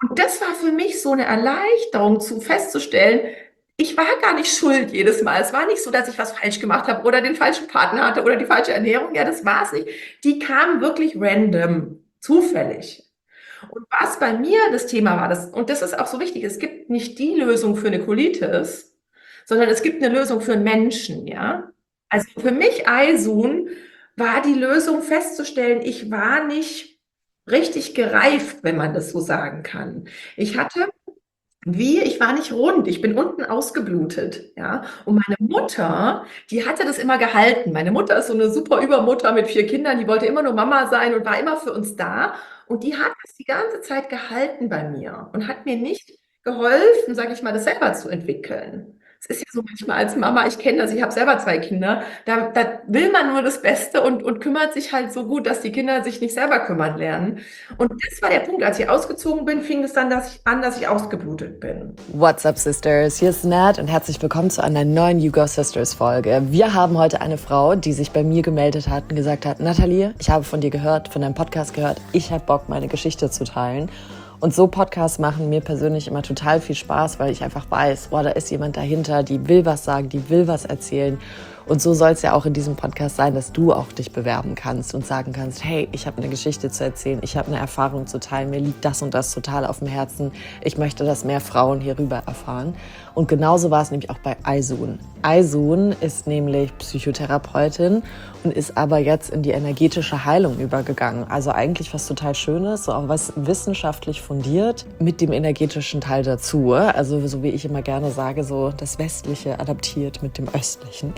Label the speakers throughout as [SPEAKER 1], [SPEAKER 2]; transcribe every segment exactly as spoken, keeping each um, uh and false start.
[SPEAKER 1] Und das war für mich so eine Erleichterung, zu festzustellen, ich war gar nicht schuld jedes Mal. Es war nicht so, dass ich was falsch gemacht habe oder den falschen Partner hatte oder die falsche Ernährung. Ja, das war es nicht. Die kamen wirklich random, zufällig. Und was bei mir das Thema war, das, und das ist auch so wichtig, es gibt nicht die Lösung für eine Colitis, sondern es gibt eine Lösung für einen Menschen, ja. Also für mich Aisun war die Lösung festzustellen, ich war nicht richtig gereift, wenn man das so sagen kann. Ich hatte wie, ich war nicht rund, ich bin unten ausgeblutet, ja. Und meine Mutter, die hatte das immer gehalten. Meine Mutter ist so eine super Übermutter mit vier Kindern, die wollte immer nur Mama sein und war immer für uns da. Und die hat das die ganze Zeit gehalten bei mir und hat mir nicht geholfen, sage ich mal, das selber zu entwickeln. Es ist ja so manchmal als Mama, ich kenne das, ich habe selber zwei Kinder, da, da will man nur das Beste und, und kümmert sich halt so gut, dass die Kinder sich nicht selber kümmern lernen. Und das war der Punkt, als ich ausgezogen bin, fing es dann dass ich, an, dass ich ausgeblutet bin.
[SPEAKER 2] What's up, Sisters? Hier ist Nat und herzlich willkommen zu einer neuen You Go Sisters Folge. Wir haben heute eine Frau, die sich bei mir gemeldet hat und gesagt hat, Nathalie, ich habe von dir gehört, von deinem Podcast gehört, ich habe Bock, meine Geschichte zu teilen. Und so Podcasts machen mir persönlich immer total viel Spaß, weil ich einfach weiß, boah, da ist jemand dahinter, die will was sagen, die will was erzählen. Und so soll es ja auch in diesem Podcast sein, dass du auch dich bewerben kannst und sagen kannst, hey, ich habe eine Geschichte zu erzählen, ich habe eine Erfahrung zu teilen, mir liegt das und das total auf dem Herzen, ich möchte, dass mehr Frauen hierüber erfahren. Und genauso war es nämlich auch bei Aisun. Aisun ist nämlich Psychotherapeutin und ist aber jetzt in die energetische Heilung übergegangen. Also eigentlich was total Schönes, so auch was wissenschaftlich fundiert mit dem energetischen Teil dazu. Also so wie ich immer gerne sage, so das Westliche adaptiert mit dem Östlichen.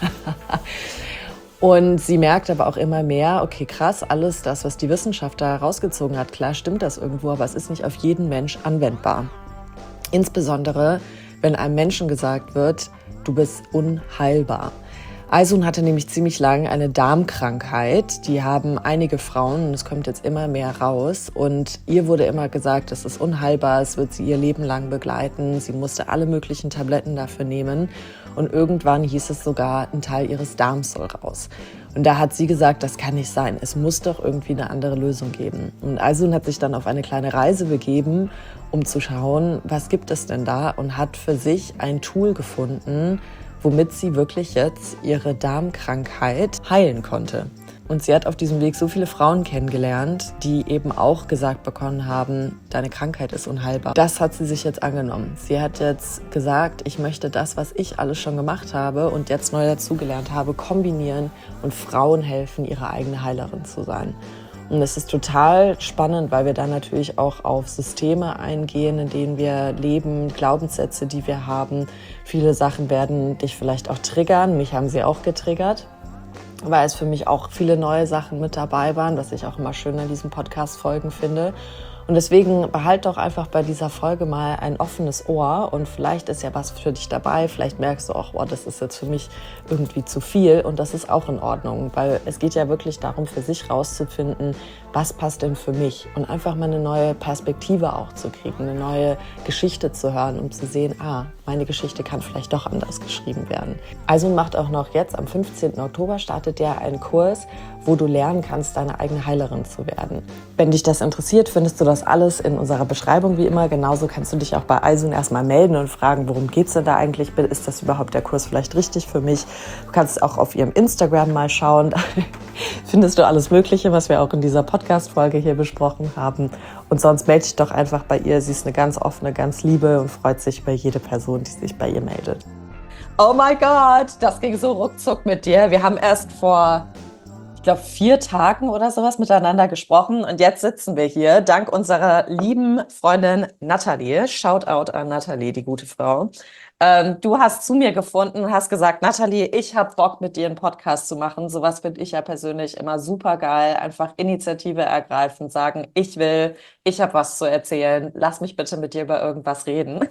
[SPEAKER 2] Und sie merkt aber auch immer mehr, okay, krass, alles das, was die Wissenschaft da herausgezogen hat, klar stimmt das irgendwo, aber es ist nicht auf jeden Mensch anwendbar. Insbesondere, wenn einem Menschen gesagt wird, du bist unheilbar. Aisun hatte nämlich ziemlich lange eine Darmkrankheit. Die haben einige Frauen und es kommt jetzt immer mehr raus. Und ihr wurde immer gesagt, es ist unheilbar, es wird sie ihr Leben lang begleiten. Sie musste alle möglichen Tabletten dafür nehmen. Und irgendwann hieß es sogar, ein Teil ihres Darms soll raus. Und da hat sie gesagt, das kann nicht sein. Es muss doch irgendwie eine andere Lösung geben. Und Aisun hat sich dann auf eine kleine Reise begeben, um zu schauen, was gibt es denn da? Und hat für sich ein Tool gefunden, womit sie wirklich jetzt ihre Darmkrankheit heilen konnte. Und sie hat auf diesem Weg so viele Frauen kennengelernt, die eben auch gesagt bekommen haben, deine Krankheit ist unheilbar. Das hat sie sich jetzt angenommen. Sie hat jetzt gesagt, ich möchte das, was ich alles schon gemacht habe und jetzt neu dazugelernt habe, kombinieren und Frauen helfen, ihre eigene Heilerin zu sein. Und es ist total spannend, weil wir da natürlich auch auf Systeme eingehen, in denen wir leben, Glaubenssätze, die wir haben. Viele Sachen werden dich vielleicht auch triggern. Mich haben sie auch getriggert, weil es für mich auch viele neue Sachen mit dabei waren, was ich auch immer schön an diesen Podcast-Folgen finde. Und deswegen behalt doch einfach bei dieser Folge mal ein offenes Ohr und vielleicht ist ja was für dich dabei. Vielleicht merkst du auch, oh, das ist jetzt für mich irgendwie zu viel und das ist auch in Ordnung, weil es geht ja wirklich darum, für sich rauszufinden, was passt denn für mich und einfach mal eine neue Perspektive auch zu kriegen, eine neue Geschichte zu hören, um zu sehen, ah, meine Geschichte kann vielleicht doch anders geschrieben werden. Also macht auch noch jetzt, am fünfzehnten Oktober startet ja ein Kurs, wo du lernen kannst, deine eigene Heilerin zu werden. Wenn dich das interessiert, findest du das alles in unserer Beschreibung wie immer. Genauso kannst du dich auch bei Aisun erstmal melden und fragen, worum geht es denn da eigentlich? Ist das überhaupt der Kurs vielleicht richtig für mich? Du kannst auch auf ihrem Instagram mal schauen. Da findest du alles Mögliche, was wir auch in dieser Podcast-Folge hier besprochen haben. Und sonst melde dich doch einfach bei ihr. Sie ist eine ganz offene, ganz liebe und freut sich über jede Person, die sich bei ihr meldet. Oh mein Gott, das ging so ruckzuck mit dir. Wir haben erst vor, ich glaube, vier Tagen oder sowas miteinander gesprochen und jetzt sitzen wir hier, dank unserer lieben Freundin Nathalie. Shoutout an Nathalie, die gute Frau. Ähm, du hast zu mir gefunden und hast gesagt, Nathalie, ich habe Bock, mit dir einen Podcast zu machen. Sowas finde ich ja persönlich immer super geil. Einfach Initiative ergreifen, sagen, ich will, ich habe was zu erzählen. Lass mich bitte mit dir über irgendwas reden.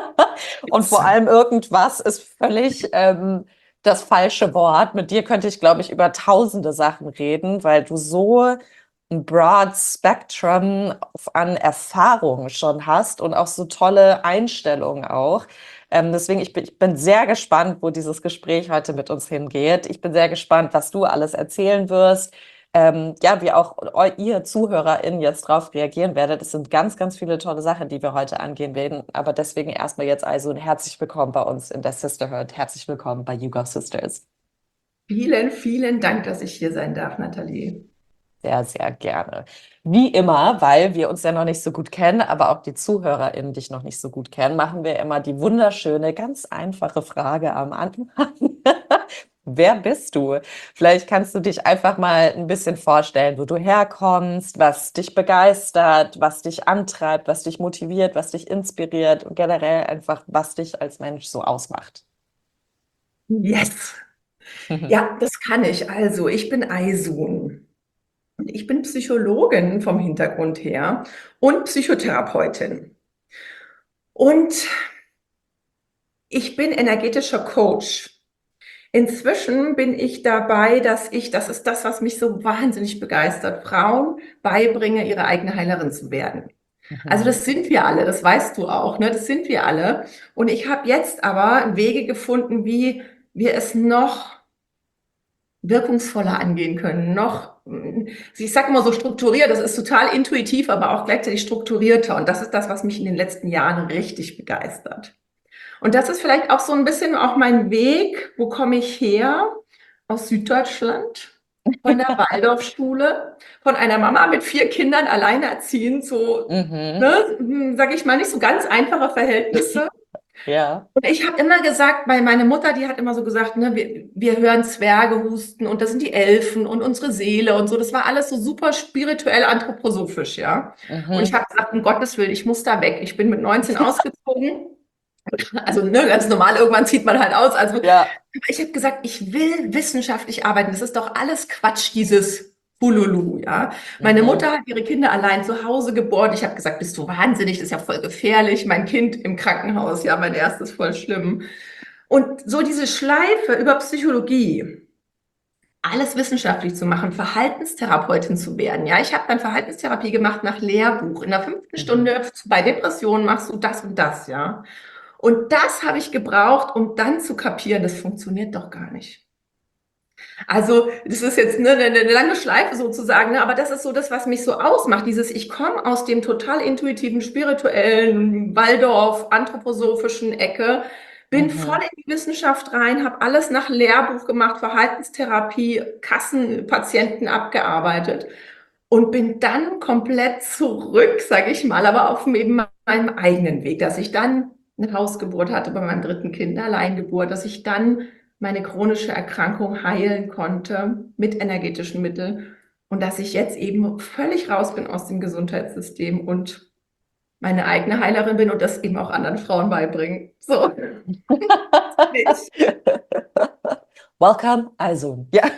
[SPEAKER 2] Und vor allem irgendwas ist völlig ähm, das falsche Wort. Mit dir könnte ich, glaube ich, über tausende Sachen reden, weil du so ein broad Spectrum an Erfahrungen schon hast und auch so tolle Einstellungen auch. Ähm, deswegen, ich bin, ich bin sehr gespannt, wo dieses Gespräch heute mit uns hingeht. Ich bin sehr gespannt, was du alles erzählen wirst, ähm, ja, wie auch eu- ihr ZuhörerInnen jetzt drauf reagieren werdet. Es sind ganz, ganz viele tolle Sachen, die wir heute angehen werden. Aber deswegen erstmal jetzt also ein herzlich willkommen bei uns in der Sisterhood. Herzlich willkommen bei YouGov Sisters.
[SPEAKER 1] Vielen, vielen Dank, dass ich hier sein darf, Nathalie.
[SPEAKER 2] Sehr, sehr gerne. Wie immer, weil wir uns ja noch nicht so gut kennen, aber auch die ZuhörerInnen dich noch nicht so gut kennen, machen wir immer die wunderschöne, ganz einfache Frage am Anfang. Wer bist du? Vielleicht kannst du dich einfach mal ein bisschen vorstellen, wo du herkommst, was dich begeistert, was dich antreibt, was dich motiviert, was dich inspiriert und generell einfach, was dich als Mensch so ausmacht.
[SPEAKER 1] Yes. Ja, das kann ich. Also, ich bin Aysun. Und ich bin Psychologin vom Hintergrund her und Psychotherapeutin. Und ich bin energetischer Coach. Inzwischen bin ich dabei, dass ich, das ist das, was mich so wahnsinnig begeistert, Frauen beibringe, ihre eigene Heilerin zu werden. Also
[SPEAKER 2] Mhm.
[SPEAKER 1] das sind wir alle, das weißt du auch, ne? Das sind wir alle. Und ich habe jetzt aber Wege gefunden, wie wir es noch wirkungsvoller angehen können, noch, mm, ich sage immer so strukturiert, das ist total intuitiv, aber auch gleichzeitig strukturierter. Und das ist das, was mich in den letzten Jahren richtig begeistert. Und das ist vielleicht auch so ein bisschen auch mein Weg. Wo komme ich her? Aus Süddeutschland, von der Waldorfschule, von einer Mama mit vier Kindern alleinerziehend, so,
[SPEAKER 2] Mhm.
[SPEAKER 1] ne, sage ich mal, nicht so ganz einfache Verhältnisse.
[SPEAKER 2] Ja.
[SPEAKER 1] Und ich habe immer gesagt, weil meine Mutter, die hat immer so gesagt, ne, wir, wir hören Zwerge husten und das sind die Elfen und unsere Seele und so. Das war alles so super spirituell anthroposophisch, ja. Und ich
[SPEAKER 2] Mhm.
[SPEAKER 1] habe gesagt, um Gottes Willen, ich muss da weg. Ich bin mit neunzehn ausgezogen. Also ne, ganz normal, irgendwann zieht man halt aus. Also
[SPEAKER 2] Ja.
[SPEAKER 1] ich habe gesagt, ich will wissenschaftlich arbeiten. Das ist doch alles Quatsch, dieses Hululu, ja. Meine
[SPEAKER 2] Mhm.
[SPEAKER 1] Mutter hat ihre Kinder allein zu Hause geboren. Ich habe gesagt, bist du wahnsinnig, das ist ja voll gefährlich. Mein Kind im Krankenhaus, ja, mein erstes, voll schlimm. Und so diese Schleife über Psychologie, alles wissenschaftlich zu machen, Verhaltenstherapeutin zu werden. Ja, ich habe dann Verhaltenstherapie gemacht nach Lehrbuch. In der fünften
[SPEAKER 2] Mhm.
[SPEAKER 1] Stunde bei Depressionen machst du das und das, ja. Und das habe ich gebraucht, um dann zu kapieren, das funktioniert doch gar nicht. Also, das ist jetzt ne, eine, eine lange Schleife sozusagen, ne, aber das ist so das, was mich so ausmacht. Dieses, ich komme aus dem total intuitiven, spirituellen, Waldorf, anthroposophischen Ecke, bin voll
[SPEAKER 2] Mhm.
[SPEAKER 1] in die Wissenschaft rein, habe alles nach Lehrbuch gemacht, Verhaltenstherapie, Kassenpatienten abgearbeitet und bin dann komplett zurück, sage ich mal, aber auf eben meinem eigenen Weg, dass ich dann eine Hausgeburt hatte bei meinem dritten Kind, eine Alleingeburt, dass ich dann meine chronische Erkrankung heilen konnte mit energetischen Mitteln und dass ich jetzt eben völlig raus bin aus dem Gesundheitssystem und meine eigene Heilerin bin und das eben auch anderen Frauen beibringen. So.
[SPEAKER 2] Welcome, also. Ja.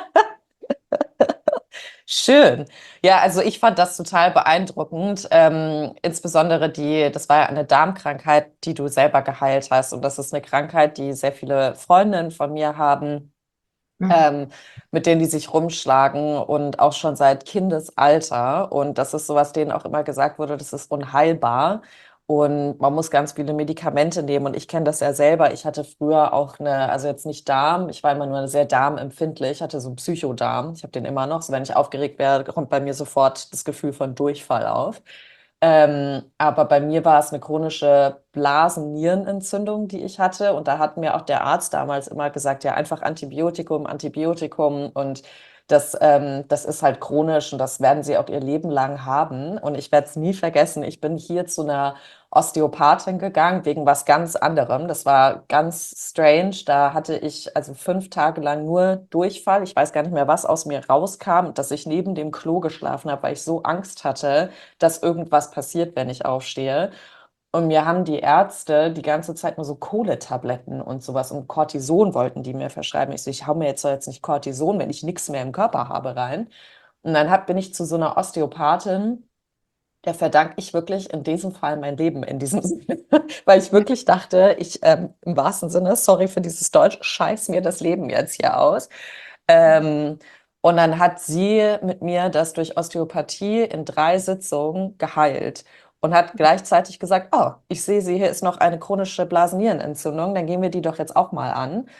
[SPEAKER 2] Schön. Ja, also ich fand das total beeindruckend. Ähm, insbesondere die, das war ja eine Darmkrankheit, die du selber geheilt hast. Und das ist eine Krankheit, die sehr viele Freundinnen von mir haben, ähm, mit denen die sich rumschlagen und auch schon seit Kindesalter. Und das ist so, was denen auch immer gesagt wurde, das ist unheilbar. Und man muss ganz viele Medikamente nehmen. Und ich kenne das ja selber. Ich hatte früher auch eine, also jetzt nicht Darm, ich war immer nur sehr darmempfindlich, ich hatte so einen Psychodarm. Ich habe den immer noch. So, wenn ich aufgeregt werde, kommt bei mir sofort das Gefühl von Durchfall auf. Ähm, aber bei mir war es eine chronische Blasennierenentzündung, die ich hatte. Und da hat mir auch der Arzt damals immer gesagt, ja, einfach Antibiotikum, Antibiotikum. Und das, ähm, das ist halt chronisch und das werden sie auch ihr Leben lang haben. Und ich werde es nie vergessen. Ich bin hier zu einer Osteopathin gegangen wegen was ganz anderem. Das war ganz strange. Da hatte ich also fünf Tage lang nur Durchfall. Ich weiß gar nicht mehr, was aus mir rauskam, dass ich neben dem Klo geschlafen habe, weil ich so Angst hatte, dass irgendwas passiert, wenn ich aufstehe. Und mir haben die Ärzte die ganze Zeit nur so Kohletabletten und sowas und Cortison wollten die mir verschreiben. Ich so, ich hau mir jetzt doch jetzt nicht Cortison, wenn ich nichts mehr im Körper habe, rein. Und dann hab, bin ich zu so einer Osteopathin, der verdanke ich wirklich in diesem Fall mein Leben, in diesem Sinne, weil ich wirklich dachte, ich ähm, im wahrsten Sinne, sorry für dieses Deutsch, scheiß mir das Leben jetzt hier aus. Ähm, und dann hat sie mit mir das durch Osteopathie in drei Sitzungen geheilt und hat gleichzeitig gesagt, oh, ich sehe, sie hier ist noch eine chronische Blasennierenentzündung, dann gehen wir die doch jetzt auch mal an.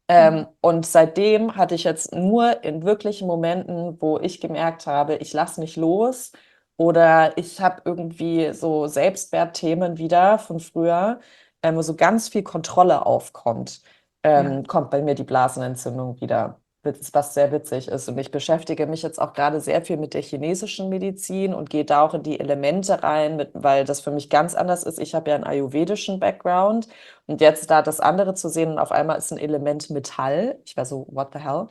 [SPEAKER 2] Ähm, und seitdem hatte ich jetzt nur in wirklichen Momenten, wo ich gemerkt habe, ich lasse nicht los oder ich habe irgendwie so Selbstwertthemen wieder von früher, ähm, wo so ganz viel Kontrolle aufkommt,
[SPEAKER 1] Ja,
[SPEAKER 2] ähm, kommt bei mir die Blasenentzündung wieder, witz- was sehr witzig ist. Und ich beschäftige mich jetzt auch gerade sehr viel mit der chinesischen Medizin und gehe da auch in die Elemente rein, mit, weil das für mich ganz anders ist. Ich habe ja einen ayurvedischen Background. Und jetzt da das andere zu sehen und auf einmal ist ein Element Metall. Ich war so, what the hell?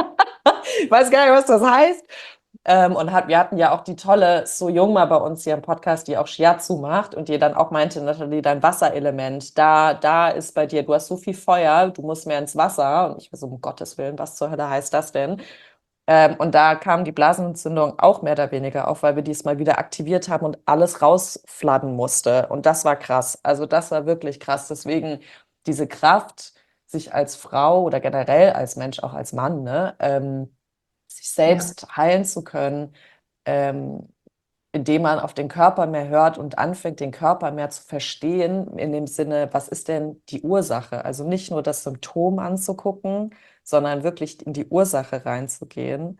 [SPEAKER 2] Ich weiß gar nicht, was das heißt. Ähm, und hat, wir hatten ja auch die tolle So Jung mal bei uns hier im Podcast, die auch Shiatsu macht und die dann auch meinte, Nathalie, dein Wasserelement, da, da ist bei dir, du hast so viel Feuer, du musst mehr ins Wasser. Und ich war so, um Gottes Willen, was zur Hölle heißt das denn? Ähm, und da kam die Blasenentzündung auch mehr oder weniger auf, weil wir diesmal wieder aktiviert haben und alles rausfladden musste. Und das war krass. Also das war wirklich krass. Deswegen diese Kraft, sich als Frau oder generell als Mensch, auch als Mann, ne, ähm, sich
[SPEAKER 1] ja,
[SPEAKER 2] selbst heilen zu können, ähm, indem man auf den Körper mehr hört und anfängt, den Körper mehr zu verstehen, in dem Sinne, was ist denn die Ursache? Also nicht nur das Symptom anzugucken, sondern wirklich in die Ursache reinzugehen,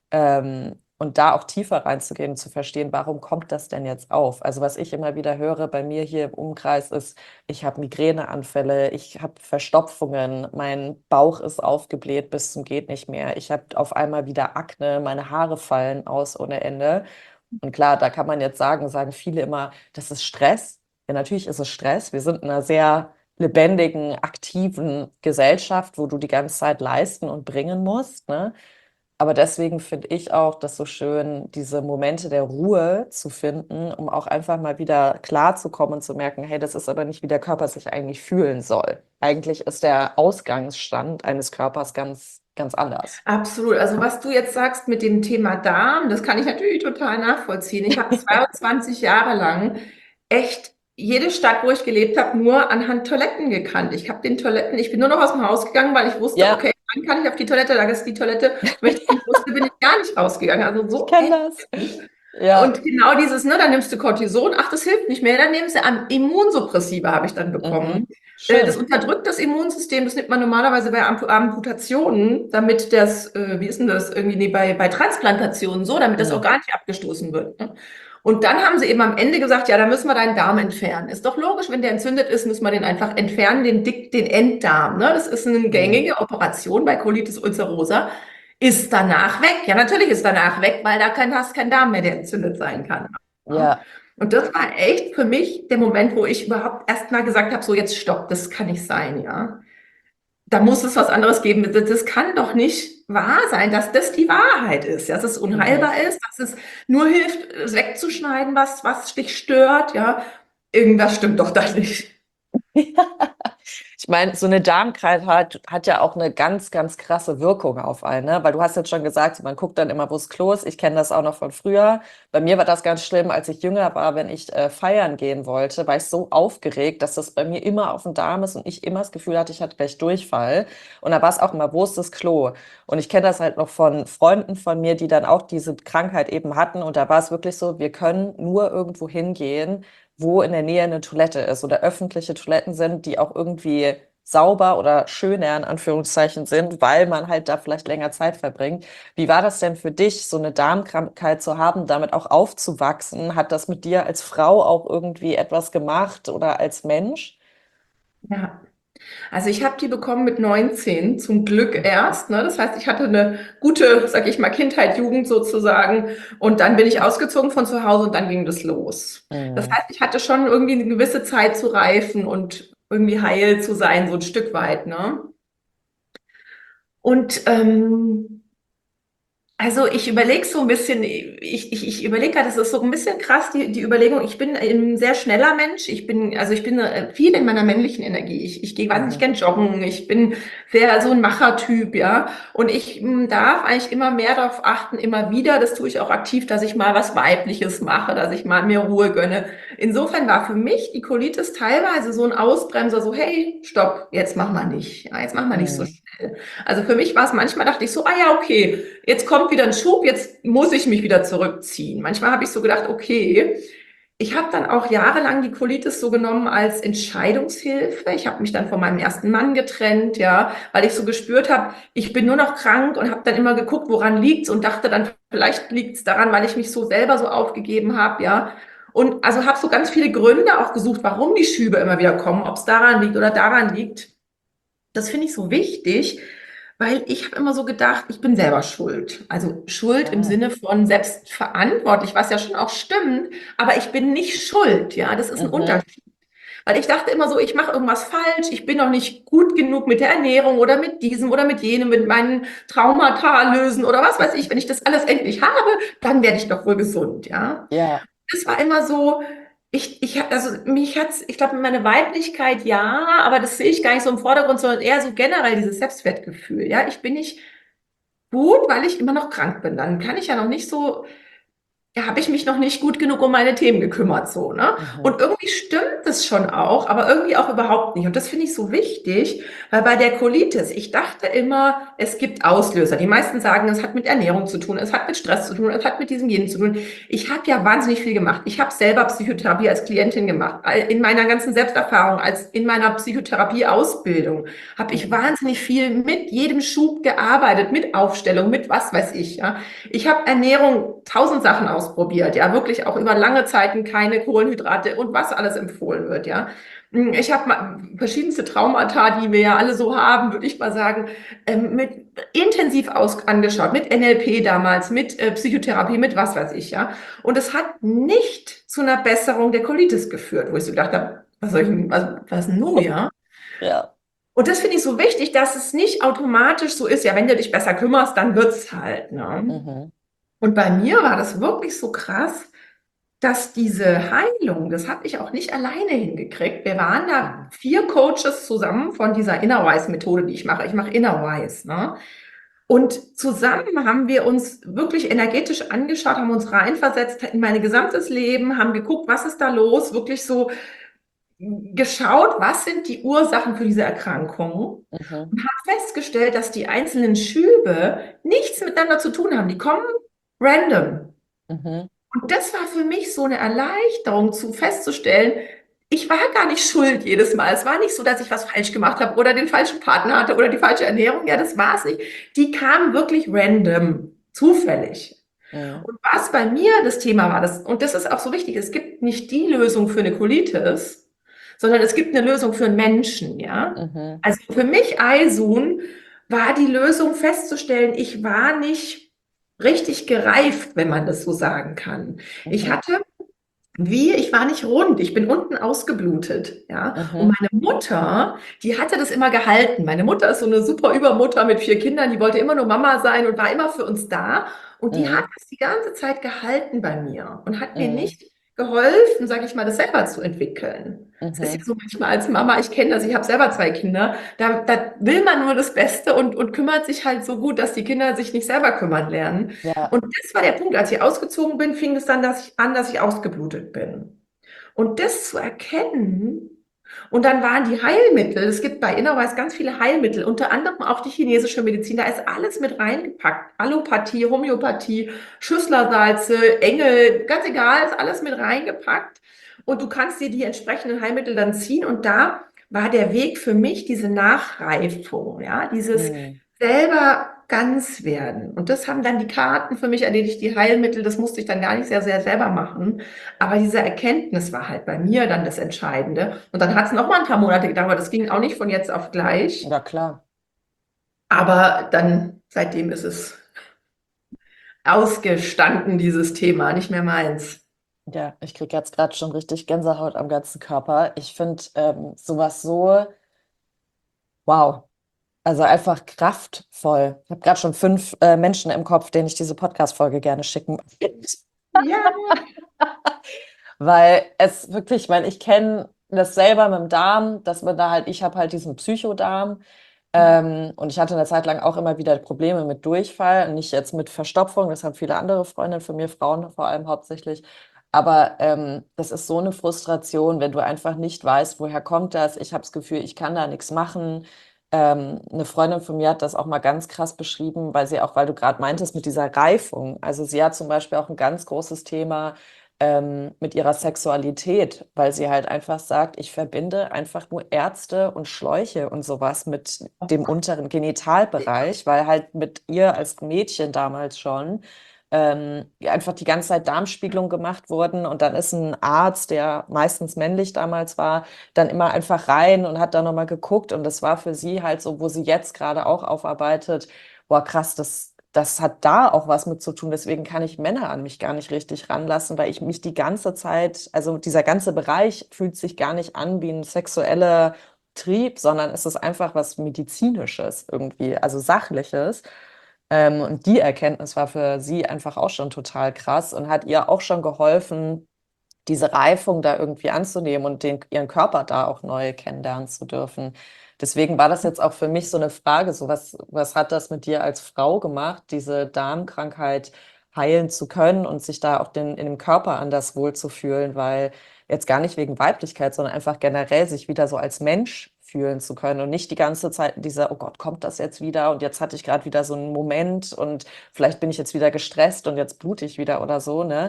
[SPEAKER 2] ähm, und da auch tiefer reinzugehen und zu verstehen, warum kommt das denn jetzt auf? Also was ich immer wieder höre bei mir hier im Umkreis ist, ich habe Migräneanfälle, ich habe Verstopfungen, mein Bauch ist aufgebläht bis zum geht nicht mehr, ich habe auf einmal wieder Akne, meine Haare fallen aus ohne Ende. Und klar, da kann man jetzt sagen, sagen viele immer, das ist Stress. Ja, natürlich ist es Stress. Wir sind in einer sehr lebendigen, aktiven Gesellschaft, wo du die ganze Zeit leisten und bringen musst, ne? Aber deswegen finde ich auch das so schön, diese Momente der Ruhe zu finden, um auch einfach mal wieder klarzukommen und zu merken, hey, das ist aber nicht, wie der Körper sich eigentlich fühlen soll. Eigentlich ist der Ausgangsstand eines Körpers ganz, ganz anders.
[SPEAKER 1] absolut. Also was du jetzt sagst mit dem Thema Darm, das kann ich natürlich total nachvollziehen. Ich habe zweiundzwanzig Jahre lang echt jede Stadt, wo ich gelebt habe, nur anhand Toiletten gekannt. Ich habe den Toiletten, ich bin nur noch aus dem Haus gegangen, weil ich wusste,
[SPEAKER 2] Ja,
[SPEAKER 1] okay, dann kann ich auf die Toilette, da ist die Toilette. Wenn ich nicht wusste, bin ich gar nicht rausgegangen. Also
[SPEAKER 2] ich
[SPEAKER 1] so
[SPEAKER 2] kenne das.
[SPEAKER 1] ähnlich.
[SPEAKER 2] Ja.
[SPEAKER 1] Und genau dieses, ne, dann nimmst du Cortison, ach, das hilft nicht mehr, dann nehmen sie an. Immunsuppressiva habe ich dann
[SPEAKER 2] Mhm.
[SPEAKER 1] bekommen. Äh, Das
[SPEAKER 2] Schön.
[SPEAKER 1] unterdrückt das Immunsystem, das nimmt man normalerweise bei Ampu- Amputationen, damit das, äh, wie ist denn das, irgendwie nee, bei, bei Transplantationen so, damit das auch
[SPEAKER 2] Mhm.
[SPEAKER 1] gar nicht abgestoßen wird. Ne? Und dann haben sie eben am Ende gesagt, ja, da müssen wir deinen Darm entfernen. Ist doch logisch, wenn der entzündet ist, müssen wir den einfach entfernen, den Dick, den Enddarm. Ne? Das ist eine
[SPEAKER 2] Mhm.
[SPEAKER 1] gängige Operation bei Colitis ulcerosa. Ist danach weg. Ja, natürlich ist danach weg, weil da kein, hast kein Darm mehr, der entzündet sein kann. Ja?
[SPEAKER 2] Ja.
[SPEAKER 1] Und das war echt für mich der Moment, wo ich überhaupt erst mal gesagt habe, so jetzt stopp, das kann nicht sein, ja. Da muss es was anderes geben. Das, das kann doch nicht wahr sein, dass das die Wahrheit ist, dass es
[SPEAKER 2] Mhm.
[SPEAKER 1] unheilbar ist, dass es nur hilft, es wegzuschneiden, was, was dich stört, ja. Irgendwas stimmt doch da nicht.
[SPEAKER 2] Ich meine, so eine Darmkrankheit hat, hat ja auch eine ganz, ganz krasse Wirkung auf einen, ne? Weil du hast jetzt schon gesagt, so man guckt dann immer, wo das Klo ist. Ich kenne das auch noch von früher. Bei mir war das ganz schlimm, als ich jünger war, wenn ich äh, feiern gehen wollte, war ich so aufgeregt, dass das bei mir immer auf dem Darm ist und ich immer das Gefühl hatte, ich hatte gleich Durchfall. Und da war es auch immer, wo ist das Klo? Und ich kenne das halt noch von Freunden von mir, die dann auch diese Krankheit eben hatten. Und da war es wirklich so, wir können nur irgendwo hingehen, wo in der Nähe eine Toilette ist oder öffentliche Toiletten sind, die auch irgendwie sauber oder schöner in Anführungszeichen sind, weil man halt da vielleicht länger Zeit verbringt. Wie war das denn für dich, so eine Darmkrankheit zu haben, damit auch aufzuwachsen? Hat das mit dir als Frau auch irgendwie etwas gemacht oder als Mensch?
[SPEAKER 1] Ja. Also ich habe die bekommen mit neunzehn, zum Glück erst. Ne? Das heißt, ich hatte eine gute, sag ich mal, Kindheit, Jugend sozusagen. Und dann bin ich ausgezogen von zu Hause und dann ging das los. Das
[SPEAKER 2] Mhm.
[SPEAKER 1] heißt, ich hatte schon irgendwie eine gewisse Zeit zu reifen und irgendwie heil zu sein, so ein Stück weit. Ne? Und ähm, also ich überlege so ein bisschen, ich, ich, ich überlege gerade, das ist so ein bisschen krass, die, die Überlegung, ich bin ein sehr schneller Mensch, ich bin, also ich bin äh, viel in meiner männlichen Energie, ich, ich gehe wahnsinnig
[SPEAKER 2] Mhm.
[SPEAKER 1] gern joggen, ich bin sehr so ein Machertyp, ja, und ich m, darf eigentlich immer mehr darauf achten, immer wieder, das tue ich auch aktiv, dass ich mal was Weibliches mache, dass ich mal mir Ruhe gönne. Insofern war für mich die Colitis teilweise so ein Ausbremser, so hey, stopp, jetzt mach mal nicht, ja, jetzt mach mal nicht so
[SPEAKER 2] Mhm.
[SPEAKER 1] schnell. Also für mich war es manchmal, dachte ich so, ah ja, okay, jetzt kommt wieder ein Schub, jetzt muss ich mich wieder zurückziehen. Manchmal habe ich so gedacht, okay, Ich habe dann auch jahrelang die Colitis so genommen als Entscheidungshilfe. Ich habe mich dann von meinem ersten Mann getrennt, ja, weil ich so gespürt habe, ich bin nur noch krank und habe dann immer geguckt, woran liegt's und dachte dann, vielleicht liegt's daran, weil ich mich so selber so aufgegeben habe, ja. Und also habe so ganz viele Gründe auch gesucht, warum die Schübe immer wieder kommen, ob es daran liegt oder daran liegt. Das finde ich so wichtig, weil ich habe immer so gedacht, ich bin selber schuld. Also Schuld im
[SPEAKER 2] Ah,
[SPEAKER 1] Sinne von selbstverantwortlich, was ja schon auch stimmt, aber ich bin nicht schuld, ja, das ist ein
[SPEAKER 2] mhm,
[SPEAKER 1] Unterschied. Weil ich dachte immer so, ich mache irgendwas falsch, ich bin noch nicht gut genug mit der Ernährung oder mit diesem oder mit jenem, mit meinen Traumata lösen oder was weiß ich. Wenn ich das alles endlich habe, dann werde ich doch wohl gesund, ja.
[SPEAKER 2] ja,
[SPEAKER 1] Das war immer so, ich, ich, also mich hat's, ich glaube, meine Weiblichkeit ja, aber das sehe ich gar nicht so im Vordergrund, sondern eher so generell dieses Selbstwertgefühl. Ja, ich bin nicht gut, weil ich immer noch krank bin. Dann kann ich ja noch nicht so, ja, habe ich mich noch nicht gut genug um meine Themen gekümmert, so, ne?
[SPEAKER 2] mhm,
[SPEAKER 1] Und irgendwie stimmt das schon auch, aber irgendwie auch überhaupt nicht. Und das finde ich so wichtig, weil bei der Colitis, ich dachte immer, es gibt Auslöser. Die meisten sagen, es hat mit Ernährung zu tun, es hat mit Stress zu tun, es hat mit diesem jenen zu tun. Ich habe ja wahnsinnig viel gemacht. Ich habe selber Psychotherapie als Klientin gemacht. In meiner ganzen Selbsterfahrung, als in meiner Psychotherapie-Ausbildung habe ich
[SPEAKER 2] mhm,
[SPEAKER 1] wahnsinnig viel mit jedem Schub gearbeitet, mit Aufstellung, mit was weiß ich, ja. Ich habe Ernährung tausend Sachen ausprobiert, ja, wirklich auch über lange Zeiten keine Kohlenhydrate und was alles empfohlen wird, ja. Ich habe verschiedenste Traumata, die wir ja alle so haben, würde ich mal sagen, ähm, mit intensiv aus, angeschaut, mit N L P damals, mit äh, Psychotherapie, mit was weiß ich, ja. Und es hat nicht zu einer Besserung der Colitis geführt, wo ich so gedacht habe, was soll ich denn, was, was nun, ja?
[SPEAKER 2] ja,
[SPEAKER 1] Und das finde ich so wichtig, dass es nicht automatisch so ist, ja, wenn du dich besser kümmerst, dann wird's halt, ne?
[SPEAKER 2] mhm,
[SPEAKER 1] Und bei mir war das wirklich so krass, dass diese Heilung, das habe ich auch nicht alleine hingekriegt. Wir waren da
[SPEAKER 2] mhm,
[SPEAKER 1] vier Coaches zusammen von dieser Innerwise-Methode, die ich mache. Ich mache Innerwise, ne? Und zusammen haben wir uns wirklich energetisch angeschaut, haben uns reinversetzt in mein gesamtes Leben, haben geguckt, was ist da los, wirklich so geschaut, was sind die Ursachen für diese Erkrankung
[SPEAKER 2] mhm,
[SPEAKER 1] und haben festgestellt, dass die einzelnen Schübe nichts miteinander zu tun haben. Die kommen random.
[SPEAKER 2] mhm,
[SPEAKER 1] Und das war für mich so eine Erleichterung, zu festzustellen, ich war gar nicht schuld jedes Mal. Es war nicht so, dass ich was falsch gemacht habe oder den falschen Partner hatte oder die falsche Ernährung. Ja, das war es nicht. Die kamen wirklich random, zufällig.
[SPEAKER 2] mhm,
[SPEAKER 1] Und was bei mir das Thema war, das, und das ist auch so wichtig, es gibt nicht die Lösung für eine Colitis, sondern es gibt eine Lösung für einen Menschen, ja.
[SPEAKER 2] mhm,
[SPEAKER 1] Also für mich, Aisun, war die Lösung festzustellen, ich war nicht richtig gereift, wenn man das so sagen kann. Ich
[SPEAKER 2] mhm,
[SPEAKER 1] hatte wie, ich war nicht rund, ich bin unten ausgeblutet, ja. Und
[SPEAKER 2] mhm,
[SPEAKER 1] meine Mutter, die hatte das immer gehalten. Meine Mutter ist so eine super Übermutter mit vier Kindern, die wollte immer nur Mama sein und war immer für uns da. Und die hat
[SPEAKER 2] mhm,
[SPEAKER 1] das die ganze Zeit gehalten bei mir und hat mir
[SPEAKER 2] mhm,
[SPEAKER 1] nicht geholfen, sage ich mal, das selber zu entwickeln. Es ist ja
[SPEAKER 2] mhm,
[SPEAKER 1] so manchmal als Mama, ich kenne das, ich habe selber zwei Kinder, da, da will man nur das Beste und, und kümmert sich halt so gut, dass die Kinder sich nicht selber kümmern lernen.
[SPEAKER 2] ja,
[SPEAKER 1] Und das war der Punkt, als ich ausgezogen bin, fing es dann dass ich, an, dass ich ausgeblutet bin. Und das zu erkennen, und dann waren die Heilmittel, es gibt bei Innerweis ganz viele Heilmittel, unter anderem auch die chinesische Medizin, da ist alles mit reingepackt. Allopathie, Homöopathie, Schüsslersalze, Engel, ganz egal, ist alles mit reingepackt. Und du kannst dir die entsprechenden Heilmittel dann ziehen. Und da war der Weg für mich diese Nachreifung, ja, dieses
[SPEAKER 2] mhm,
[SPEAKER 1] selber ganz werden. Und das haben dann die Karten für mich erledigt, die Heilmittel, das musste ich dann gar nicht sehr, sehr selber machen. Aber diese Erkenntnis war halt bei mir dann das Entscheidende. Und dann hat es noch mal ein paar Monate gedauert. Das ging auch nicht von jetzt auf gleich.
[SPEAKER 2] ja klar.
[SPEAKER 1] Aber dann, seitdem ist es ausgestanden, dieses Thema, nicht mehr meins.
[SPEAKER 2] Ja, ich kriege jetzt gerade schon richtig Gänsehaut am ganzen Körper. Ich finde ähm, sowas so, wow, also einfach kraftvoll. Ich habe gerade schon fünf äh, Menschen im Kopf, denen ich diese Podcast-Folge gerne schicken möchte.
[SPEAKER 1] Ja,
[SPEAKER 2] Weil es wirklich, ich meine, ich kenne das selber mit dem Darm, dass man da halt, ich habe halt diesen Psychodarm ähm, und ich hatte eine Zeit lang auch immer wieder Probleme mit Durchfall, nicht jetzt mit Verstopfung, das haben viele andere Freundinnen von mir, Frauen vor allem hauptsächlich. Aber ähm, das ist so eine Frustration, wenn du einfach nicht weißt, woher kommt das. Ich habe das Gefühl, ich kann da nichts machen. Ähm, eine Freundin von mir hat das auch mal ganz krass beschrieben, weil sie auch, weil du gerade meintest mit dieser Reifung. Also sie hat zum Beispiel auch ein ganz großes Thema ähm, mit ihrer Sexualität, weil sie halt einfach sagt, ich verbinde einfach nur Ärzte und Schläuche und sowas mit
[SPEAKER 1] Oh
[SPEAKER 2] dem
[SPEAKER 1] Gott.
[SPEAKER 2] unteren Genitalbereich, weil halt mit ihr als Mädchen damals schon ähm, einfach die ganze Zeit Darmspiegelung gemacht wurden und dann ist ein Arzt, der meistens männlich damals war, dann immer einfach rein und hat da nochmal geguckt und das war für sie halt so, wo sie jetzt gerade auch aufarbeitet, boah krass, das, das hat da auch was mit zu tun, deswegen kann ich Männer an mich gar nicht richtig ranlassen, weil ich mich die ganze Zeit, also dieser ganze Bereich fühlt sich gar nicht an wie ein sexueller Trieb, sondern es ist einfach was Medizinisches irgendwie, also Sachliches. Ähm, und die Erkenntnis war für sie einfach auch schon total krass und hat ihr auch schon geholfen, diese Reifung da irgendwie anzunehmen und den, ihren Körper da auch neu kennenlernen zu dürfen. Deswegen war das jetzt auch für mich so eine Frage, so was, was hat das mit dir als Frau gemacht, diese Darmkrankheit heilen zu können und sich da auch den, in dem Körper anders wohlzufühlen, weil jetzt gar nicht wegen Weiblichkeit, sondern einfach generell sich wieder so als Mensch fühlen zu können und nicht die ganze Zeit dieser, oh Gott, kommt das jetzt wieder und jetzt hatte ich gerade wieder so einen Moment und vielleicht bin ich jetzt wieder gestresst und jetzt blute ich wieder oder so, ne?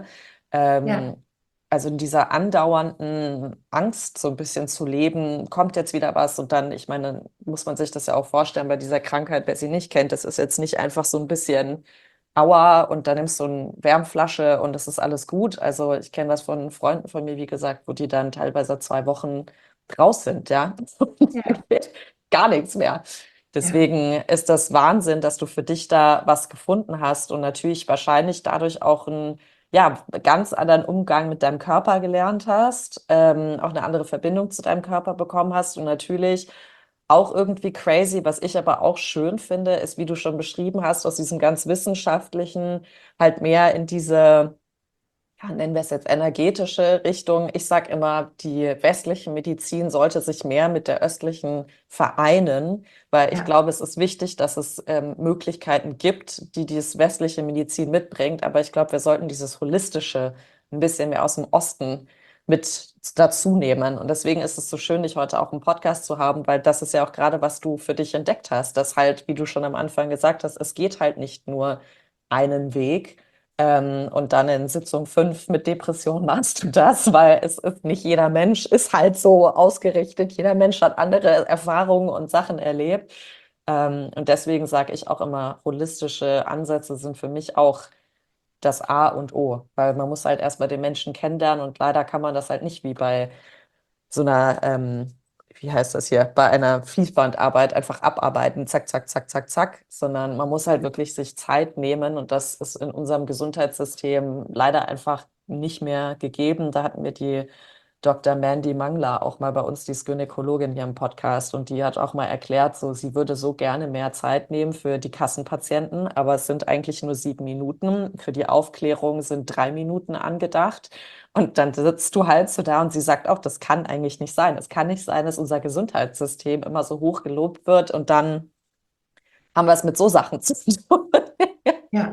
[SPEAKER 1] Ja,
[SPEAKER 2] Ähm, also in dieser andauernden Angst so ein bisschen zu leben, kommt jetzt wieder was und dann, ich meine, muss man sich das ja auch vorstellen bei dieser Krankheit, wer sie nicht kennt, das ist jetzt nicht einfach so ein bisschen Aua und dann nimmst du eine Wärmflasche und es ist alles gut. Also ich kenne das von Freunden von mir, wie gesagt, wo die dann teilweise zwei Wochen raus sind, ja. Und dann
[SPEAKER 1] ja,
[SPEAKER 2] geht gar nichts mehr.
[SPEAKER 1] ja,
[SPEAKER 2] Deswegen ist das Wahnsinn, dass du für dich da was gefunden hast und natürlich wahrscheinlich dadurch auch ein ja, ganz anderen Umgang mit deinem Körper gelernt hast, ähm, auch eine andere Verbindung zu deinem Körper bekommen hast und natürlich auch irgendwie crazy, was ich aber auch schön finde, ist, wie du schon beschrieben hast, aus diesem ganz wissenschaftlichen halt mehr in diese ja, nennen wir es jetzt energetische Richtung. Ich sage immer, die westliche Medizin sollte sich mehr mit der östlichen vereinen, weil ich
[SPEAKER 1] ja,
[SPEAKER 2] glaube, es ist wichtig, dass es ähm, Möglichkeiten gibt, die diese westliche Medizin mitbringt. Aber ich glaube, wir sollten dieses Holistische ein bisschen mehr aus dem Osten mit dazu nehmen. Und deswegen ist es so schön, dich heute auch im Podcast zu haben, weil das ist ja auch gerade, was du für dich entdeckt hast, dass halt, wie du schon am Anfang gesagt hast, es geht halt nicht nur einen Weg ähm, und dann in Sitzung fünf mit Depression machst du das, weil es ist nicht jeder Mensch ist halt so ausgerichtet. Jeder Mensch hat andere Erfahrungen und Sachen erlebt. Ähm, und deswegen sage ich auch immer, holistische Ansätze sind für mich auch das A und O, weil man muss halt erstmal den Menschen kennenlernen und leider kann man das halt nicht wie bei so einer, ähm, wie heißt das hier, bei einer Fließbandarbeit einfach abarbeiten, zack, zack, zack, zack, zack, sondern man muss halt wirklich sich Zeit nehmen und das ist in unserem Gesundheitssystem leider einfach nicht mehr gegeben. Da hatten wir die Doktor Mandy Mangler auch mal bei uns, die ist Gynäkologin hier im Podcast und die hat auch mal erklärt, so sie würde so gerne mehr Zeit nehmen für die Kassenpatienten, aber es sind eigentlich nur sieben Minuten. Für die Aufklärung sind drei Minuten angedacht. Und dann sitzt du halt so da und sie sagt auch, das kann eigentlich nicht sein. Es kann nicht sein, dass unser Gesundheitssystem immer so hoch gelobt wird und dann haben wir es mit so Sachen zu tun.
[SPEAKER 1] ja.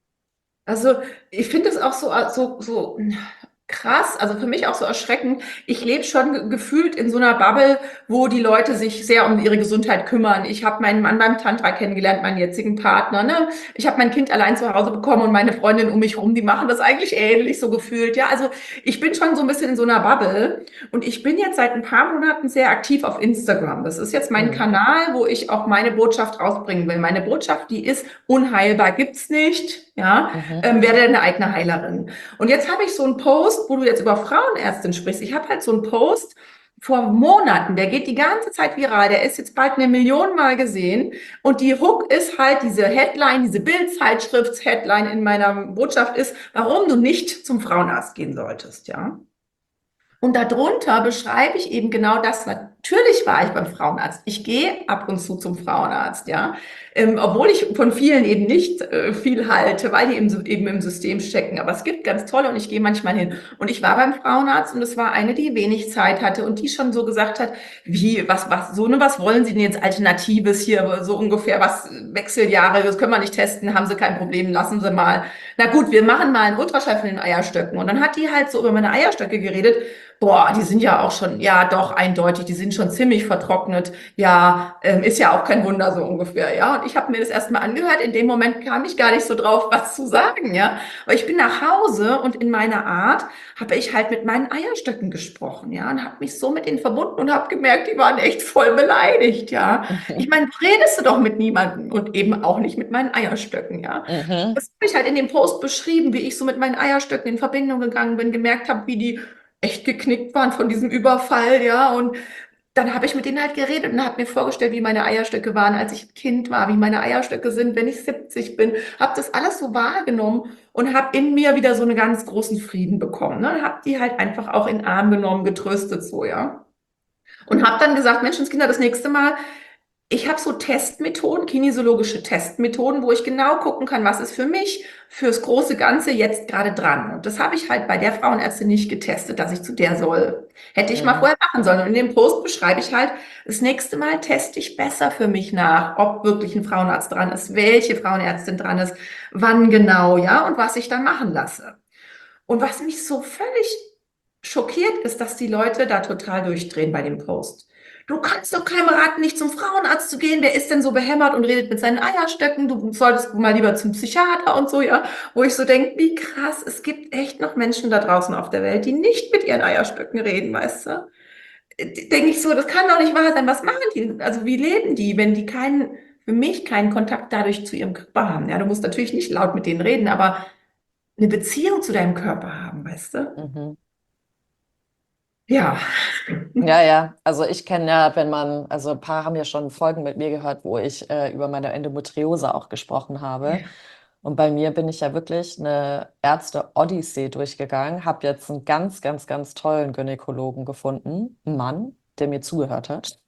[SPEAKER 1] Also ich finde es auch so, so, so krass, also für mich auch so erschreckend. Ich lebe schon ge- gefühlt in so einer Bubble, wo die Leute sich sehr um ihre Gesundheit kümmern. Ich habe meinen Mann beim Tantra kennengelernt, meinen jetzigen Partner. Ne? Ich habe mein Kind allein zu Hause bekommen und meine Freundin um mich rum, die machen das eigentlich ähnlich so gefühlt. Ja, also ich bin schon so ein bisschen in so einer Bubble und ich bin jetzt seit ein paar Monaten sehr aktiv auf Instagram. Das ist jetzt mein
[SPEAKER 2] Mhm.
[SPEAKER 1] Kanal, wo ich auch meine Botschaft rausbringen will. Meine Botschaft, die ist unheilbar gibt's nicht. Ja,
[SPEAKER 2] Mhm.
[SPEAKER 1] ähm, werde eine eigene Heilerin. Und jetzt habe ich so einen Post, wo du jetzt über Frauenärztin sprichst. Ich habe halt so einen Post vor Monaten, der geht die ganze Zeit viral, der ist jetzt bald eine Million Mal gesehen. Und die Hook ist halt diese Headline, diese Bild-Zeitschrifts-Headline in meiner Botschaft ist, warum du nicht zum Frauenarzt gehen solltest, ja. Und darunter beschreibe ich eben genau das. Natürlich war ich beim Frauenarzt. Ich gehe ab und zu zum Frauenarzt, ja. Ähm, obwohl ich von vielen eben nicht äh, viel halte, weil die eben, eben im System stecken. Aber es gibt ganz tolle und ich gehe manchmal hin. Und ich war beim Frauenarzt und es war eine, die wenig Zeit hatte und die schon so gesagt hat, wie, was, was, so, ne, was wollen Sie denn jetzt Alternatives hier, so ungefähr, was, Wechseljahre, das können wir nicht testen, haben Sie kein Problem, lassen Sie mal. Na gut, wir machen mal einen Ultraschall von den Eierstöcken. Und dann hat die halt so über meine Eierstöcke geredet Boah, die sind ja auch schon, ja, doch, eindeutig, die sind schon ziemlich vertrocknet. Ja, ähm, ist ja auch kein Wunder so ungefähr, ja. Und ich habe mir das erstmal angehört. In dem Moment kam ich gar nicht so drauf, was zu sagen, ja. Aber ich bin nach Hause und in meiner Art habe ich halt mit meinen Eierstöcken gesprochen, ja, und habe mich so mit denen verbunden und habe gemerkt, die waren echt voll beleidigt, ja. Ich meine, redest du doch mit niemandem und eben auch nicht mit meinen Eierstöcken, ja.
[SPEAKER 2] Mhm.
[SPEAKER 1] Das habe ich halt in dem Post beschrieben, wie ich so mit meinen Eierstöcken in Verbindung gegangen bin, gemerkt habe, wie die echt geknickt waren von diesem Überfall, ja. Und dann habe ich mit denen halt geredet und habe mir vorgestellt, wie meine Eierstöcke waren, als ich Kind war, wie meine Eierstöcke sind, wenn ich siebzig bin. Habe das alles so wahrgenommen und habe in mir wieder so einen ganz großen Frieden bekommen. Ne? Habe die halt einfach auch in den Arm genommen, getröstet so, ja. Und habe dann gesagt, Menschenskinder, das nächste Mal, ich habe so Testmethoden, kinesiologische Testmethoden, wo ich genau gucken kann, was ist für mich, fürs große Ganze jetzt gerade dran. Und das habe ich halt bei der Frauenärztin nicht getestet, dass ich zu der soll. Hätte ich mal
[SPEAKER 2] Mhm.
[SPEAKER 1] vorher machen sollen. Und in dem Post beschreibe ich halt, das nächste Mal teste ich besser für mich nach, ob wirklich ein Frauenarzt dran ist, welche Frauenärztin dran ist, wann genau, ja, und was ich dann machen lasse. Und was mich so völlig schockiert ist, dass die Leute da total durchdrehen bei dem Post. Du kannst doch keinem raten, nicht zum Frauenarzt zu gehen. Wer ist denn so behämmert und redet mit seinen Eierstöcken? Du solltest mal lieber zum Psychiater und so, ja. Wo ich so denke, wie krass, es gibt echt noch Menschen da draußen auf der Welt, die nicht mit ihren Eierstöcken reden, weißt du? Denke ich so, das kann doch nicht wahr sein. Was machen die? Also wie leben die, wenn die keinen, für mich keinen Kontakt dadurch zu ihrem Körper haben? Ja, du musst natürlich nicht laut mit denen reden, aber eine Beziehung zu deinem Körper haben, weißt du?
[SPEAKER 2] Mhm.
[SPEAKER 1] Ja.
[SPEAKER 2] Ja, ja, also ich kenne ja, wenn man, also ein paar haben ja schon Folgen mit mir gehört, wo ich äh, über meine Endometriose auch gesprochen habe.
[SPEAKER 1] Ja.
[SPEAKER 2] Und bei mir bin ich ja wirklich eine Ärzte-Odyssee durchgegangen, habe jetzt einen ganz, ganz, ganz tollen Gynäkologen gefunden, einen Mann, der mir zugehört hat.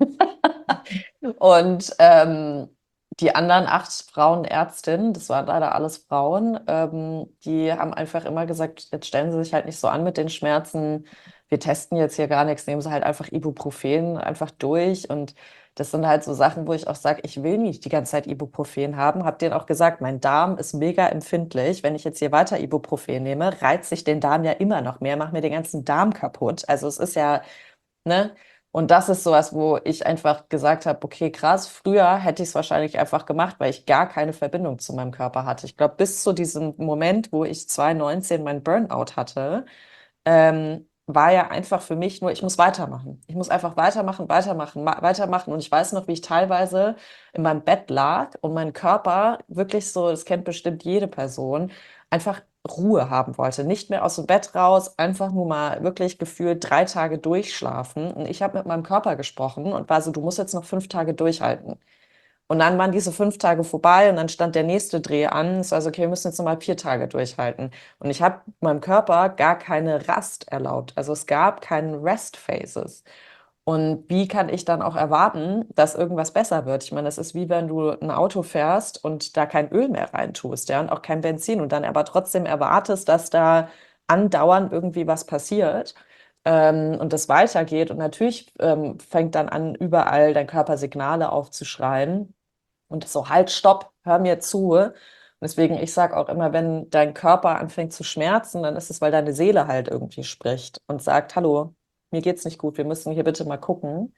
[SPEAKER 2] Und ähm, die anderen acht Frauenärztinnen, das waren leider alles Frauen, ähm, die haben einfach immer gesagt, jetzt stellen Sie sich halt nicht so an mit den Schmerzen. Wir testen jetzt hier gar nichts, nehmen Sie halt einfach Ibuprofen einfach durch. Und das sind halt so Sachen, wo ich auch sage, ich will nicht die ganze Zeit Ibuprofen haben. Hab denen auch gesagt, mein Darm ist mega empfindlich. Wenn ich jetzt hier weiter Ibuprofen nehme, reizt sich den Darm ja immer noch mehr, macht mir den ganzen Darm kaputt. Also es ist ja, ne? Und das ist sowas, wo ich einfach gesagt habe, okay, krass, früher hätte ich es wahrscheinlich einfach gemacht, weil ich gar keine Verbindung zu meinem Körper hatte. Ich glaube, bis zu diesem Moment, wo ich zwanzig neunzehn mein Burnout hatte, ähm, war ja einfach für mich nur, ich muss weitermachen. Ich muss einfach weitermachen, weitermachen, ma- weitermachen. Und ich weiß noch, wie ich teilweise in meinem Bett lag und mein Körper wirklich so, das kennt bestimmt jede Person, einfach Ruhe haben wollte. Nicht mehr aus dem Bett raus, einfach nur mal wirklich gefühlt drei Tage durchschlafen. Und ich habe mit meinem Körper gesprochen und war so, du musst jetzt noch fünf Tage durchhalten. Und dann waren diese fünf Tage vorbei und dann stand der nächste Dreh an. Es war so, okay, wir müssen jetzt nochmal vier Tage durchhalten. Und ich habe meinem Körper gar keine Rast erlaubt. Also es gab keine Rest-Phases. Und wie kann ich dann auch erwarten, dass irgendwas besser wird? Ich meine, das ist wie wenn du ein Auto fährst und da kein Öl mehr reintust, ja, und auch kein Benzin und dann aber trotzdem erwartest, dass da andauernd irgendwie was passiert. Ähm, und das weitergeht. Und natürlich ähm, fängt dann an, überall dein Körper Signale aufzuschreien. Und so, halt, stopp, hör mir zu. Und deswegen, ich sage auch immer, wenn dein Körper anfängt zu schmerzen, dann ist es, weil deine Seele halt irgendwie spricht und sagt, hallo, mir geht's nicht gut, wir müssen hier bitte mal gucken.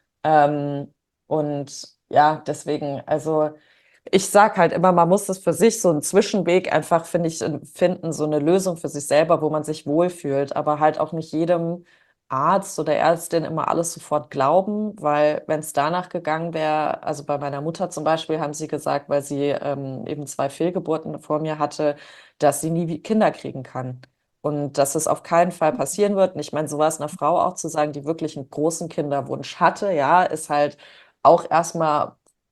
[SPEAKER 2] Ähm, und ja, deswegen, also ich sage halt immer, man muss das für sich so einen Zwischenweg einfach, finde ich, finden, so eine Lösung für sich selber, wo man sich wohlfühlt, aber halt auch nicht jedem Arzt oder Ärztin immer alles sofort glauben, weil wenn es danach gegangen wäre, also bei meiner Mutter zum Beispiel, haben sie gesagt, weil sie ähm, eben zwei Fehlgeburten vor mir hatte, dass sie nie Kinder kriegen kann. Und dass es auf keinen Fall passieren wird. Und ich meine, sowas einer Frau auch zu sagen, die wirklich einen großen Kinderwunsch hatte, ja, ist halt auch erstmal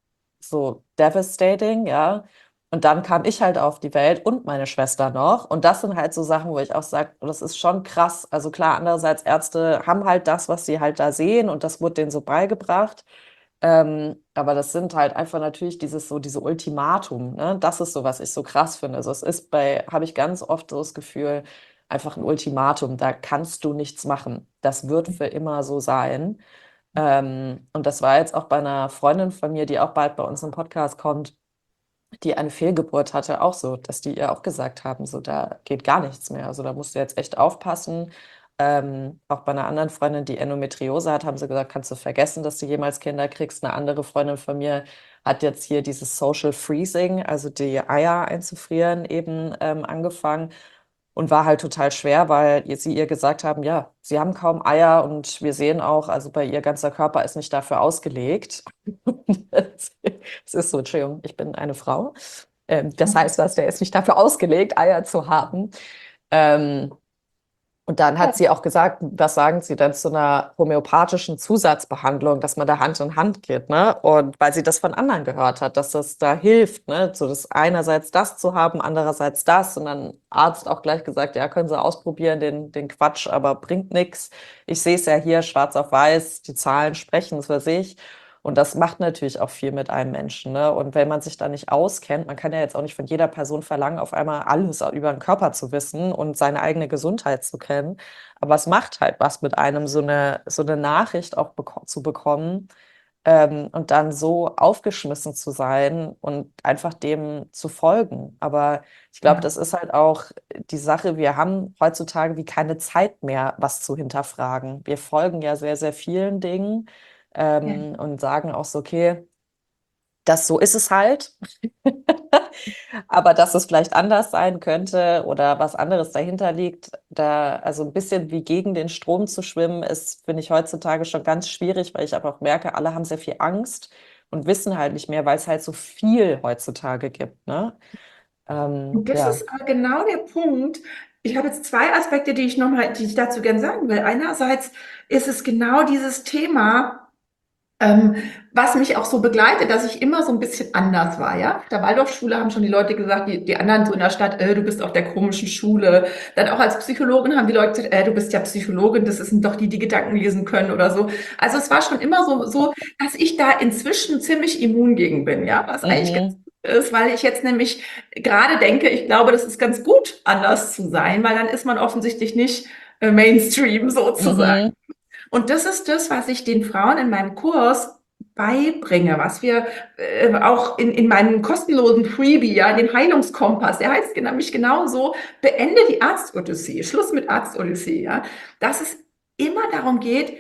[SPEAKER 2] so devastating, ja. Und dann kam ich halt auf die Welt und meine Schwester noch. Und das sind halt so Sachen, wo ich auch sage, das ist schon krass. Also klar, andererseits Ärzte haben halt das, was sie halt da sehen und das wurde denen so beigebracht. Ähm, aber das sind halt einfach natürlich dieses so, diese Ultimatum, ne? Das ist so, was ich so krass finde. Also es ist bei, habe ich ganz oft so das Gefühl, einfach ein Ultimatum. Da kannst du nichts machen. Das wird für immer so sein. Ähm, und das war jetzt auch bei einer Freundin von mir, die auch bald bei uns im Podcast kommt, die eine Fehlgeburt hatte, auch so, dass die ihr auch gesagt haben, so da geht gar nichts mehr. Also da musst du jetzt echt aufpassen. Ähm, auch bei einer anderen Freundin, die Endometriose hat, haben sie gesagt, kannst du vergessen, dass du jemals Kinder kriegst. Eine andere Freundin von mir hat jetzt hier dieses Social Freezing, also die Eier einzufrieren, eben ähm, angefangen und war halt total schwer, weil sie ihr gesagt haben, ja, sie haben kaum Eier und wir sehen auch, also bei ihr ganzer Körper ist nicht dafür ausgelegt. Es ist so, Entschuldigung, ich bin eine Frau. Ähm, das heißt, was, der ist nicht dafür ausgelegt, Eier zu haben. Ähm, und dann hat sie auch gesagt, was sagen Sie denn zu einer homöopathischen Zusatzbehandlung, dass man da Hand in Hand geht, ne? Und weil sie das von anderen gehört hat, dass das da hilft, ne? So das einerseits das zu haben, andererseits das. Und dann Arzt auch gleich gesagt, ja, können Sie ausprobieren, den, den Quatsch, aber bringt nichts. Ich sehe es ja hier schwarz auf weiß, die Zahlen sprechen für sich. Und das macht natürlich auch viel mit einem Menschen, ne? Und wenn man sich da nicht auskennt, man kann ja jetzt auch nicht von jeder Person verlangen, auf einmal alles über den Körper zu wissen und seine eigene Gesundheit zu kennen. Aber es macht halt was mit einem, so eine, so eine Nachricht auch beko zu bekommen, ähm, und dann so aufgeschmissen zu sein und einfach dem zu folgen. Aber ich glaube,
[SPEAKER 1] Ja,
[SPEAKER 2] das ist halt auch die Sache, wir haben heutzutage wie keine Zeit mehr, was zu hinterfragen. Wir folgen ja sehr, sehr vielen Dingen,
[SPEAKER 1] ja.
[SPEAKER 2] ähm, und sagen auch so, okay, das so ist es halt. Aber dass es vielleicht anders sein könnte oder was anderes dahinter liegt, da also ein bisschen wie gegen den Strom zu schwimmen, ist, finde ich heutzutage schon ganz schwierig, weil ich aber auch merke, alle haben sehr viel Angst und wissen halt nicht mehr, weil es halt so viel heutzutage gibt, ne? Ähm,
[SPEAKER 1] Und das
[SPEAKER 2] ja.
[SPEAKER 1] ist aber genau der Punkt. Ich habe jetzt zwei Aspekte, die ich nochmal, die ich dazu gerne sagen will. Einerseits ist es genau dieses Thema, ähm, was mich auch so begleitet, dass ich immer so ein bisschen anders war, ja. Auf der Waldorfschule haben schon die Leute gesagt, die, die anderen so in der Stadt, äh, du bist auf der komischen Schule. Dann auch als Psychologin haben die Leute gesagt, äh, du bist ja Psychologin, das sind doch die, die Gedanken lesen können oder so. Also es war schon immer so, so, dass ich da inzwischen ziemlich immun gegen bin, ja, was eigentlich ganz
[SPEAKER 2] Mhm.
[SPEAKER 1] gut ist, weil ich jetzt nämlich gerade denke, ich glaube, das ist ganz gut, anders zu sein, weil dann ist man offensichtlich nicht äh, Mainstream sozusagen.
[SPEAKER 2] Mhm.
[SPEAKER 1] Und das ist das, was ich den Frauen in meinem Kurs beibringe, was wir äh, auch in, in meinem kostenlosen Freebie, ja, den Heilungskompass, der heißt nämlich genauso, beende die Arztodyssee, Schluss mit Arztodyssee, ja, dass es immer darum geht,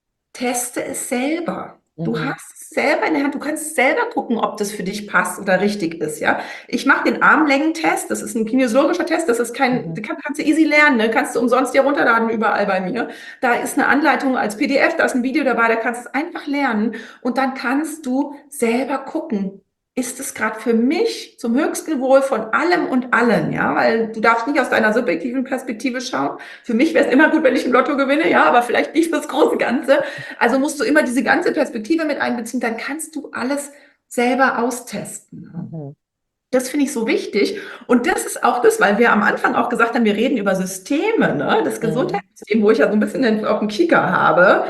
[SPEAKER 1] teste es selber. Du
[SPEAKER 2] Mhm.
[SPEAKER 1] hast es selber in der Hand. Du kannst selber gucken, ob das für dich passt oder richtig ist, ja. Ich mache den Armlängentest. Das ist ein kinesiologischer Test. Das ist kein,
[SPEAKER 2] Mhm.
[SPEAKER 1] den kann, kannst du easy lernen, ne? Kannst du umsonst dir runterladen überall bei mir. Da ist eine Anleitung als P D F, da ist ein Video dabei, da kannst du es einfach lernen. Und dann kannst du selber gucken, ist es gerade für mich zum höchsten Wohl von allem und allen, ja, weil du darfst nicht aus deiner subjektiven Perspektive schauen. Für mich wäre es immer gut, wenn ich im Lotto gewinne, ja, aber vielleicht nicht das große Ganze. Also musst du immer diese ganze Perspektive mit einbeziehen, dann kannst du alles selber austesten.
[SPEAKER 2] Mhm.
[SPEAKER 1] Das finde ich so wichtig. Und das ist auch das, weil wir am Anfang auch gesagt haben, wir reden über Systeme, ne? Das
[SPEAKER 2] Mhm.
[SPEAKER 1] Gesundheitssystem, wo ich ja so ein bisschen den, auf den Kieker habe.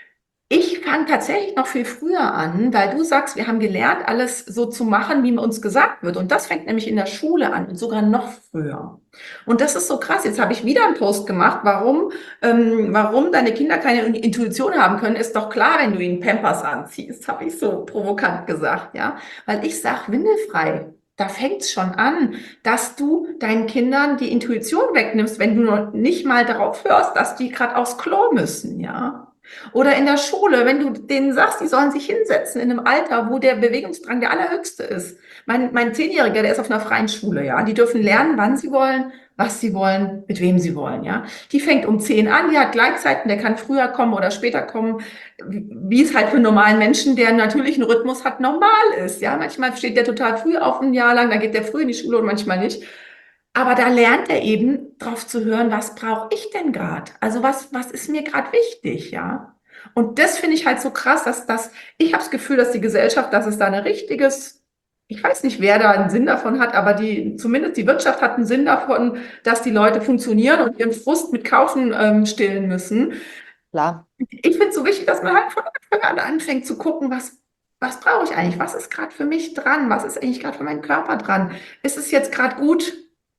[SPEAKER 1] Ich fange tatsächlich noch viel früher an, weil du sagst, wir haben gelernt, alles so zu machen, wie uns gesagt wird. Und das fängt nämlich in der Schule an und sogar noch früher. Und das ist so krass. Jetzt habe ich wieder einen Post gemacht, warum, ähm, warum deine Kinder keine Intuition haben können, ist doch klar, wenn du ihnen Pampers anziehst, habe ich so provokant gesagt, ja. Weil ich sage, windelfrei. Da fängt es schon an, dass du deinen Kindern die Intuition wegnimmst, wenn du noch nicht mal darauf hörst, dass die gerade aufs Klo müssen, ja. Oder in der Schule, wenn du denen sagst, die sollen sich hinsetzen in einem Alter, wo der Bewegungsdrang der allerhöchste ist. Mein, mein Zehnjähriger, der ist auf einer freien Schule, ja. Die dürfen lernen, wann sie wollen, was sie wollen, mit wem sie wollen, ja. Die fängt um zehn an, die hat Gleitzeiten, der kann früher kommen oder später kommen, wie es halt für einen normalen Menschen, der einen natürlichen Rhythmus hat, normal ist, ja. Manchmal steht der total früh auf ein Jahr lang, dann geht der früh in die Schule und manchmal nicht. Aber da lernt er eben drauf zu hören, was brauche ich denn gerade? Also was, was ist mir gerade wichtig, ja? Und das finde ich halt so krass, dass das, ich habe das Gefühl, dass die Gesellschaft, dass es da ein richtiges, ich weiß nicht, wer da einen Sinn davon hat, aber die, zumindest die Wirtschaft hat einen Sinn davon, dass die Leute funktionieren und ihren Frust mit Kaufen ähm, stillen müssen.
[SPEAKER 2] Klar.
[SPEAKER 1] Ich finde es so wichtig, dass man halt von Anfang an anfängt zu gucken, was, was brauche ich eigentlich? Was ist gerade für mich dran? Was ist eigentlich gerade für meinen Körper dran? Ist es jetzt gerade gut,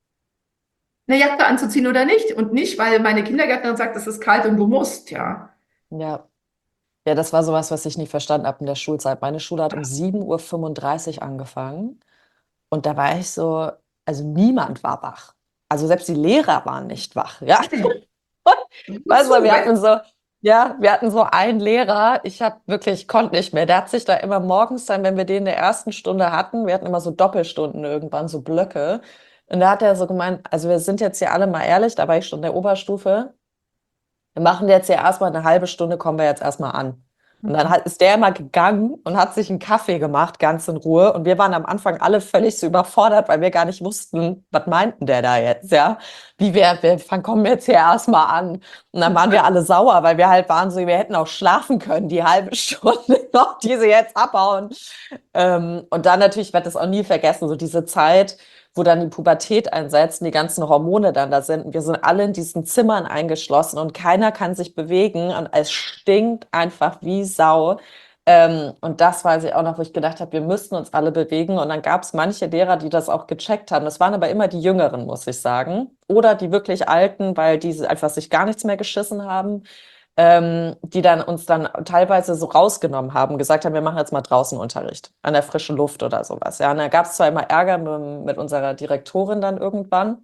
[SPEAKER 1] eine Jacke anzuziehen oder nicht? Und nicht, weil meine Kindergärtnerin sagt, es ist kalt und du musst, ja.
[SPEAKER 2] Ja. Ja, das war sowas, was ich nie verstanden habe in der Schulzeit. Meine Schule hat um sieben Uhr fünfunddreißig angefangen und da war ich so, also niemand war wach. Also selbst die Lehrer waren nicht wach, ja.
[SPEAKER 1] Gut
[SPEAKER 2] Weißt
[SPEAKER 1] zu,
[SPEAKER 2] du, wir
[SPEAKER 1] wenn
[SPEAKER 2] hatten so, ja, wir hatten so einen Lehrer, ich habe wirklich, ich konnte nicht mehr. Der hat sich da immer morgens dann, wenn wir den in der ersten Stunde hatten, wir hatten immer so Doppelstunden irgendwann, so Blöcke. Und da hat er so gemeint, also wir sind jetzt hier alle mal ehrlich, da war ich schon in der Oberstufe. Wir machen jetzt ja erstmal eine halbe Stunde, kommen wir jetzt erstmal an. Und dann hat, ist der immer gegangen und hat sich einen Kaffee gemacht, ganz in Ruhe. Und wir waren am Anfang alle völlig so überfordert, weil wir gar nicht wussten, was meinten der da jetzt, ja? Wie wir, wir fangen, kommen jetzt hier erstmal an. Und dann waren wir alle sauer, weil wir halt waren so, wir hätten auch schlafen können, die halbe Stunde noch, die sie jetzt abhauen. Ähm, und dann natürlich, ich werde das auch nie vergessen, so diese Zeit, wo dann die Pubertät einsetzt und die ganzen Hormone dann da sind. Und wir sind alle in diesen Zimmern eingeschlossen und keiner kann sich bewegen und es stinkt einfach wie Sau. Ähm, und das weiß ich auch noch, wo ich gedacht habe, wir müssten uns alle bewegen. Und dann gab es manche Lehrer, die das auch gecheckt haben. Das waren aber immer die Jüngeren, muss ich sagen. Oder die wirklich Alten, weil die einfach sich gar nichts mehr geschissen haben, ähm, die dann uns dann teilweise so rausgenommen haben, gesagt haben, wir machen jetzt mal draußen Unterricht, an der frischen Luft oder sowas. Ja, und da gab es zwar immer Ärger mit, mit unserer Direktorin dann irgendwann,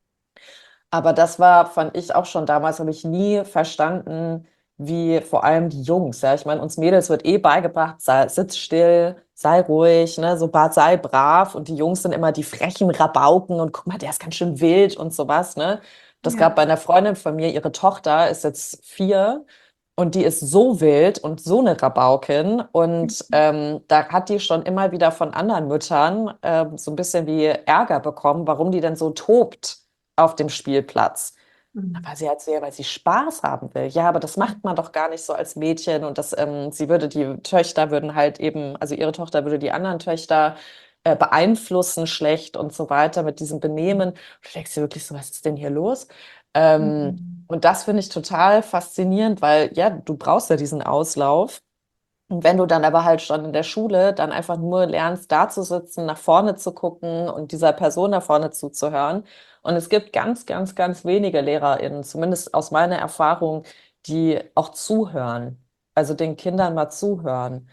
[SPEAKER 2] aber das war, fand ich auch schon damals, habe ich nie verstanden, wie vor allem die Jungs, ja, ich meine, uns Mädels wird eh beigebracht, sei, sitz still, sei ruhig, ne, so ba- sei brav und die Jungs sind immer die frechen Rabauken und guck mal, der ist ganz schön wild und sowas, ne. Das gab
[SPEAKER 1] ja.
[SPEAKER 2] bei einer Freundin von mir, ihre Tochter ist jetzt vier und die ist so wild und so eine Rabaukin und ähm, da hat die schon immer wieder von anderen Müttern ähm, so ein bisschen wie Ärger bekommen, warum die denn so tobt auf dem Spielplatz.
[SPEAKER 1] Mhm.
[SPEAKER 2] Weil sie halt so, ja, weil sie Spaß haben will. Ja, aber das macht man doch gar nicht so als Mädchen. Und das, ähm, sie würde die Töchter würden halt eben, also ihre Tochter würde die anderen Töchter äh, beeinflussen, schlecht und so weiter mit diesem Benehmen. Und du denkst dir wirklich so, was ist denn hier los? Ähm,
[SPEAKER 1] Mhm.
[SPEAKER 2] und das finde ich total faszinierend, weil ja, du brauchst ja diesen Auslauf. Und wenn du dann aber halt schon in der Schule dann einfach nur lernst, da zu sitzen, nach vorne zu gucken und dieser Person da vorne zuzuhören. Und es gibt ganz, ganz, ganz wenige LehrerInnen, zumindest aus meiner Erfahrung, die auch zuhören, also den Kindern mal zuhören.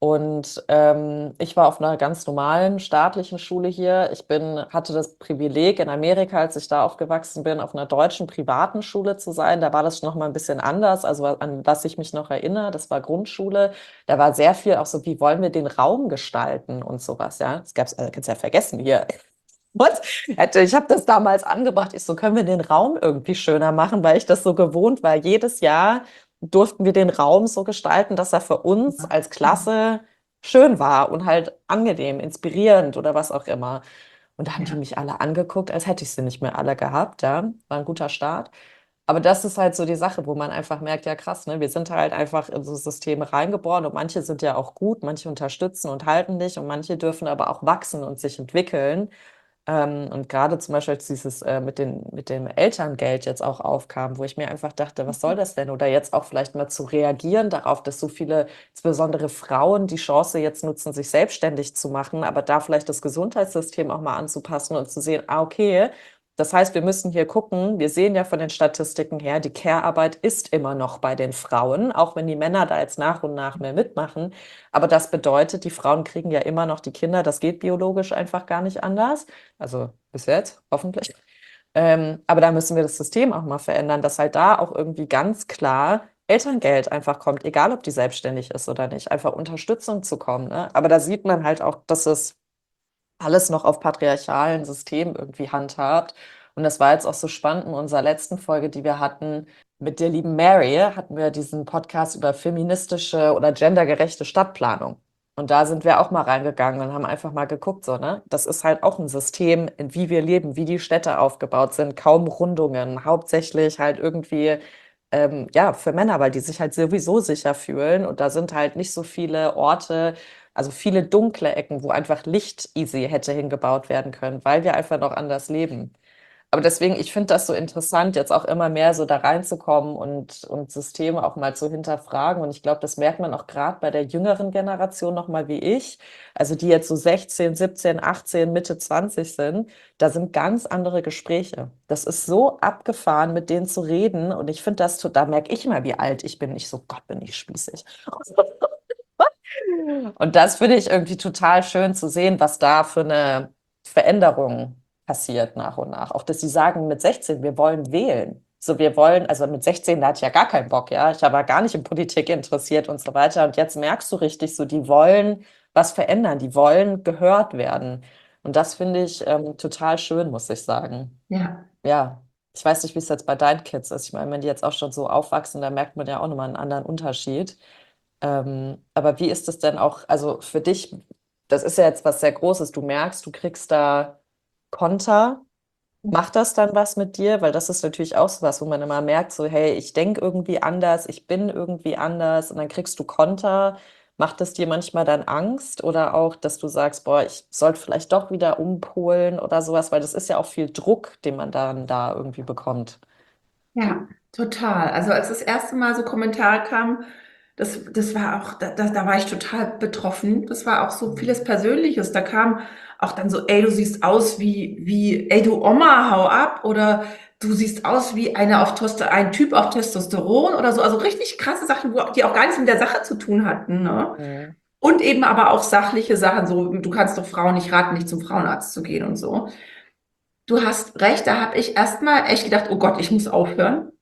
[SPEAKER 2] Und ähm, ich war auf einer ganz normalen staatlichen Schule hier. Ich bin, hatte das Privileg in Amerika, als ich da aufgewachsen bin, auf einer deutschen privaten Schule zu sein. Da war das noch mal ein bisschen anders. Also an was ich mich noch erinnere, das war Grundschule. Da war sehr viel auch so, wie wollen wir den Raum gestalten und sowas, ja. Das gab's, also kannst ja vergessen hier. Und hätte, ich habe das damals angebracht. Ich so, können wir den Raum irgendwie schöner machen, weil ich das so gewohnt war. Jedes Jahr durften wir den Raum so gestalten, dass er für uns
[SPEAKER 1] Ja.
[SPEAKER 2] als
[SPEAKER 1] Mhm.
[SPEAKER 2] Klasse schön war und halt angenehm, inspirierend oder was auch immer. Und da haben die
[SPEAKER 1] Ja.
[SPEAKER 2] mich alle angeguckt, als hätte ich sie nicht mehr alle gehabt, ja. War ein guter Start. Aber das ist halt so die Sache, wo man einfach merkt, ja krass, ne, wir sind halt einfach in so Systeme reingeboren und manche sind ja auch gut, manche unterstützen und halten dich und manche dürfen aber auch wachsen und sich entwickeln. Ähm, und gerade zum Beispiel, als dieses äh, mit den, mit dem Elterngeld jetzt auch aufkam, wo ich mir einfach dachte, was soll das denn? Oder jetzt auch vielleicht mal zu reagieren darauf, dass so viele, insbesondere Frauen, die Chance jetzt nutzen, sich selbstständig zu machen, aber da vielleicht das Gesundheitssystem auch mal anzupassen und zu sehen, ah, okay, das heißt, wir müssen hier gucken, wir sehen ja von den Statistiken her, die Care-Arbeit ist immer noch bei den Frauen, auch wenn die Männer da jetzt nach und nach mehr mitmachen. Aber das bedeutet, die Frauen kriegen ja immer noch die Kinder, das geht biologisch einfach gar nicht anders. Also bis jetzt, hoffentlich. Ähm, aber da müssen wir das System auch mal verändern, dass halt da auch irgendwie ganz klar Elterngeld einfach kommt, egal ob die selbstständig ist oder nicht, einfach Unterstützung zu kommen. Ne? Aber da sieht man halt auch, dass es alles noch auf patriarchalen Systemen irgendwie handhabt. Und das war jetzt auch so spannend in unserer letzten Folge, die wir hatten mit der lieben Mary, hatten wir diesen Podcast über feministische oder gendergerechte Stadtplanung. Und da sind wir auch mal reingegangen und haben einfach mal geguckt, so, ne? Das ist halt auch ein System, in wie wir leben, wie die Städte aufgebaut sind, kaum Rundungen, hauptsächlich halt irgendwie, ähm, ja, für Männer, weil die sich halt sowieso sicher fühlen. Und da sind halt nicht so viele Orte, also viele dunkle Ecken, wo einfach Licht easy hätte hingebaut werden können, weil wir einfach noch anders leben. Aber deswegen, ich finde das so interessant, jetzt auch immer mehr so da reinzukommen und, und Systeme auch mal zu hinterfragen. Und ich glaube, das merkt man auch gerade bei der jüngeren Generation noch mal wie ich, also die jetzt so sechzehn, siebzehn, achtzehn, Mitte zwanzig sind, da sind ganz andere Gespräche. Das ist so abgefahren, mit denen zu reden. Und ich finde das, to- da merke ich mal, wie alt ich bin. Ich so, Gott, bin ich spießig. Und das finde ich irgendwie total schön zu sehen, was da für eine Veränderung passiert nach und nach. Auch dass sie sagen mit sechzehn, wir wollen wählen. So, wir wollen, also mit sechzehn, da hatte ich ja gar keinen Bock, ja. Ich war gar nicht in Politik interessiert und so weiter. Und jetzt merkst du richtig so, die wollen was verändern, die wollen gehört werden. Und das finde ich ähm, total schön, muss ich sagen.
[SPEAKER 1] Ja.
[SPEAKER 2] Ja, ich weiß nicht, wie es jetzt bei deinen Kids ist. Ich meine, wenn die jetzt auch schon so aufwachsen, da merkt man ja auch nochmal einen anderen Unterschied. Ähm, aber wie ist es denn auch, also für dich, das ist ja jetzt was sehr Großes, du merkst, du kriegst da Konter. Macht das dann was mit dir? Weil das ist natürlich auch so was, wo man immer merkt, so, hey, ich denke irgendwie anders, ich bin irgendwie anders und dann kriegst du Konter. Macht das dir manchmal dann Angst oder auch, dass du sagst, boah, ich sollte vielleicht doch wieder umpolen oder sowas, weil das ist ja auch viel Druck, den man dann da irgendwie bekommt.
[SPEAKER 1] Ja, total. Also als das erste Mal so Kommentare kamen, das, das war auch, da, da, da war ich total betroffen. Das war auch so vieles Persönliches. Da kam auch dann so, ey, du siehst aus wie, wie, ey, du Oma, hau ab. Oder du siehst aus wie eine auf Tosto, ein Typ auf Testosteron oder so. Also richtig krasse Sachen, wo, die auch gar nichts mit der Sache zu tun hatten, ne?
[SPEAKER 2] Mhm.
[SPEAKER 1] Und eben aber auch sachliche Sachen, so, du kannst doch Frauen nicht raten, nicht zum Frauenarzt zu gehen und so. Du hast recht, da habe ich erstmal echt gedacht, oh Gott, ich muss aufhören.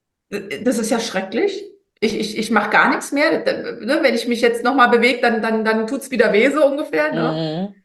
[SPEAKER 1] Das ist ja schrecklich. Ich, ich, ich mache gar nichts mehr. Ne? Wenn ich mich jetzt nochmal bewege, dann, dann, dann tut es wieder weh, so ungefähr. Ne?
[SPEAKER 2] Mhm.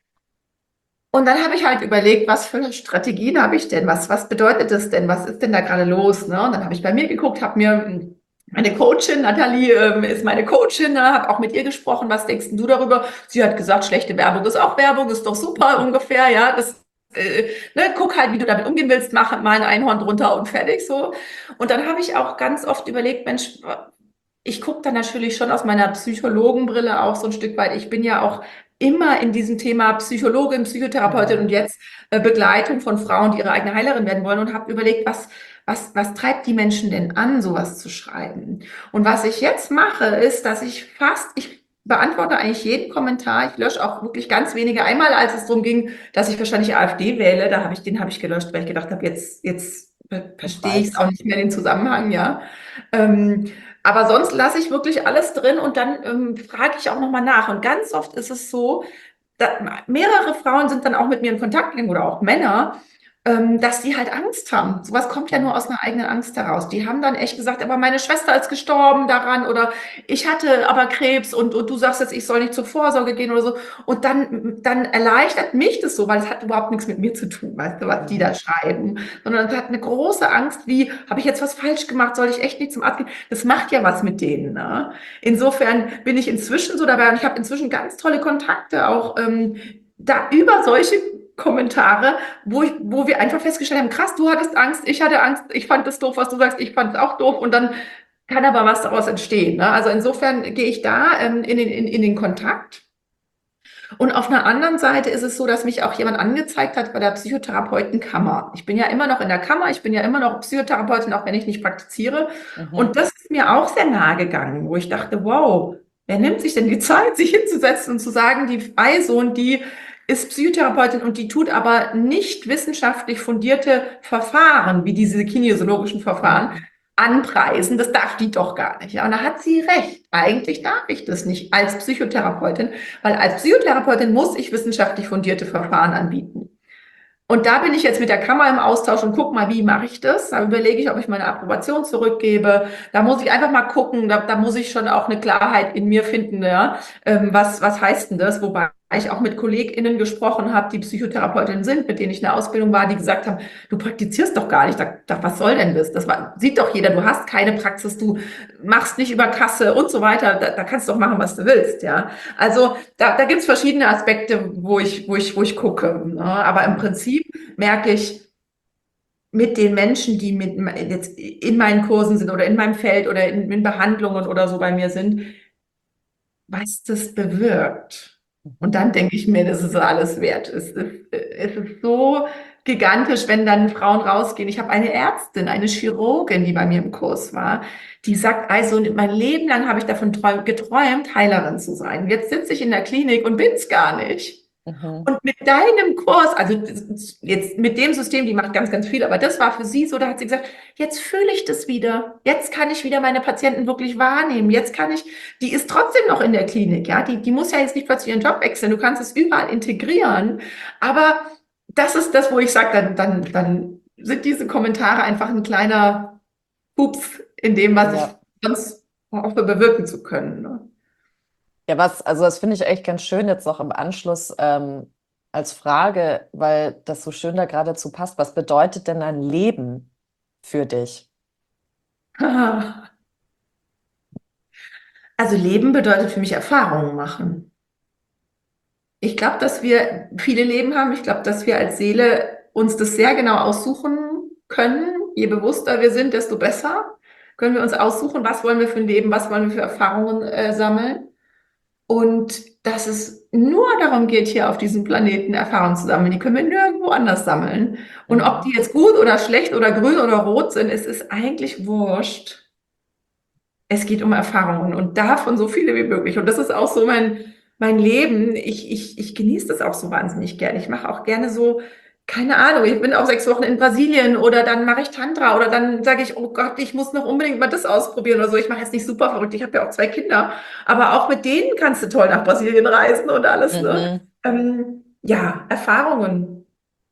[SPEAKER 1] Und dann habe ich halt überlegt, was für Strategien habe ich denn? Was, was bedeutet das denn? Was ist denn da gerade los? Ne? Und dann habe ich bei mir geguckt, habe mir meine Coachin, Nathalie ähm, ist meine Coachin, ne? Habe auch mit ihr gesprochen. Was denkst denn du darüber? Sie hat gesagt, schlechte Werbung ist auch Werbung, ist doch super ungefähr. Ja, das äh, ne, guck halt, wie du damit umgehen willst, mach mal ein Einhorn drunter und fertig so. Und dann habe ich auch ganz oft überlegt, Mensch, ich gucke dann natürlich schon aus meiner Psychologenbrille auch so ein Stück weit. Ich bin ja auch immer in diesem Thema Psychologin, Psychotherapeutin und
[SPEAKER 2] Mhm.
[SPEAKER 1] jetzt äh, Begleitung von Frauen, die ihre eigene Heilerin werden wollen und habe überlegt, was, was, was treibt die Menschen denn an, sowas zu schreiben? Und was ich jetzt mache, ist, dass ich fast, ich beantworte eigentlich jeden Kommentar. Ich lösche auch wirklich ganz wenige. Einmal, als es darum ging, dass ich wahrscheinlich AfD wähle, da habe ich, den habe ich gelöscht, weil ich gedacht habe, jetzt, jetzt
[SPEAKER 2] Ich
[SPEAKER 1] verstehe ich es
[SPEAKER 2] weiß.
[SPEAKER 1] auch nicht mehr, den Zusammenhang, ja. Ähm, aber sonst lasse ich wirklich alles drin und dann ähm, frage ich auch nochmal nach. Und ganz oft ist es so, da, mehrere Frauen sind dann auch mit mir in Kontakt gegangen oder auch Männer, ähm, dass die halt Angst haben. Sowas kommt ja nur aus einer eigenen Angst heraus. Die haben dann echt gesagt, aber meine Schwester ist gestorben daran oder ich hatte aber Krebs und, und du sagst jetzt, ich soll nicht zur Vorsorge gehen oder so. Und dann, dann erleichtert mich das so, weil es hat überhaupt nichts mit mir zu tun, weißt du, was die da
[SPEAKER 2] Mhm.
[SPEAKER 1] schreiben. Sondern es hat eine große Angst, wie, habe ich jetzt was falsch gemacht? Soll ich echt nicht zum Arzt gehen? Das macht ja was mit denen, ne? Insofern bin ich inzwischen so dabei und ich habe inzwischen ganz tolle Kontakte auch ähm, da über solche Kommentare, wo, ich, wo wir einfach festgestellt haben, krass, du hattest Angst, ich hatte Angst, ich fand das doof, was du sagst, ich fand es auch doof und dann kann aber was daraus entstehen. Ne? Also insofern gehe ich da ähm, in, den, in, in den Kontakt. Und auf einer anderen Seite ist es so, dass mich auch jemand angezeigt hat bei der Psychotherapeutenkammer. Ich bin ja immer noch in der Kammer, ich bin ja immer noch Psychotherapeutin, auch wenn ich nicht praktiziere. Und
[SPEAKER 2] Mhm.
[SPEAKER 1] das ist mir auch sehr nahe gegangen, wo ich dachte, wow, wer nimmt sich denn die Zeit, sich hinzusetzen und zu sagen, die Freison, die ist Psychotherapeutin und die tut aber nicht wissenschaftlich fundierte Verfahren, wie diese kinesiologischen Verfahren,
[SPEAKER 2] Mhm.
[SPEAKER 1] anpreisen. Das darf die doch gar nicht. Ja, und da hat sie recht. Eigentlich darf ich das nicht als Psychotherapeutin, weil als Psychotherapeutin muss ich wissenschaftlich fundierte Verfahren anbieten. Und da bin ich jetzt mit der Kammer im Austausch und guck mal, wie mache ich das? Da überlege ich, ob ich meine Approbation zurückgebe. Da muss ich einfach mal gucken, da, da muss ich schon auch eine Klarheit in mir finden, ja. Ähm, was, was heißt denn das? Wobei ich auch mit KollegInnen gesprochen habe, die Psychotherapeutinnen sind, mit denen ich in der Ausbildung war, die gesagt haben, du praktizierst doch gar nicht. Da, da, was soll denn das? Das war, sieht doch jeder, du hast keine Praxis, du machst nicht über Kasse und so weiter. Da, da kannst du doch machen, was du willst, ja. Also da, da gibt es verschiedene Aspekte, wo ich, wo ich, wo ich gucke. Ne? Aber im Prinzip merke ich mit den Menschen, die mit, jetzt in meinen Kursen sind oder in meinem Feld oder in, in Behandlungen oder so bei mir sind, was das bewirkt. Und
[SPEAKER 2] Mhm.
[SPEAKER 1] dann denke ich mir, das ist alles wert. Es ist, es ist so gigantisch, wenn dann Frauen rausgehen. Ich habe eine Ärztin, eine Chirurgin, die bei mir im Kurs war, die sagt, also mein Leben lang habe ich davon geträumt, Heilerin zu sein. Jetzt sitze ich in der Klinik und bin es gar nicht.
[SPEAKER 2] Mhm.
[SPEAKER 1] Und mit deinem Kurs, also jetzt mit dem System, die macht ganz, ganz viel, aber das war für sie so, da hat sie gesagt, jetzt fühle ich das wieder. Jetzt kann ich wieder meine Patienten wirklich wahrnehmen. Jetzt kann ich, die ist trotzdem noch in der Klinik, ja, die, die muss ja jetzt nicht plötzlich ihren Job wechseln. Du kannst es überall integrieren. Aber das ist das, wo ich sage, dann, dann, dann sind diese Kommentare einfach ein kleiner, Pups in dem, was ich
[SPEAKER 2] Ja.
[SPEAKER 1] sonst hoffe, bewirken zu können. Ne?
[SPEAKER 2] Ja, was, also das finde ich echt ganz schön jetzt noch im Anschluss ähm, als Frage, weil das so schön da geradezu passt. Was bedeutet denn ein Leben für dich?
[SPEAKER 1] Also Leben bedeutet für mich Erfahrungen machen. Ich glaube, dass wir viele Leben haben. Ich glaube, dass wir als Seele uns das sehr genau aussuchen können. Je bewusster wir sind, desto besser können wir uns aussuchen, was wollen wir für ein Leben, was wollen wir für Erfahrungen äh, sammeln. Und dass es nur darum geht, hier auf diesem Planeten Erfahrungen zu sammeln. Die können wir nirgendwo anders sammeln. Und ob
[SPEAKER 2] Mhm.
[SPEAKER 1] die jetzt gut oder schlecht oder grün oder rot sind, es ist eigentlich wurscht. Es geht um Erfahrungen und davon so viele wie möglich. Und das ist auch so mein, mein Leben. Ich, ich, ich genieße das auch so wahnsinnig gerne. Ich mache auch gerne so, keine Ahnung, ich bin auch sechs Wochen in Brasilien oder dann mache ich Tantra oder dann sage ich, oh Gott, ich muss noch unbedingt mal das ausprobieren oder so. Ich mache jetzt nicht super verrückt. Ich habe ja auch zwei Kinder, aber auch mit denen kannst du toll nach Brasilien reisen und alles, ne?
[SPEAKER 2] Mhm.
[SPEAKER 1] Ähm, ja, Erfahrungen,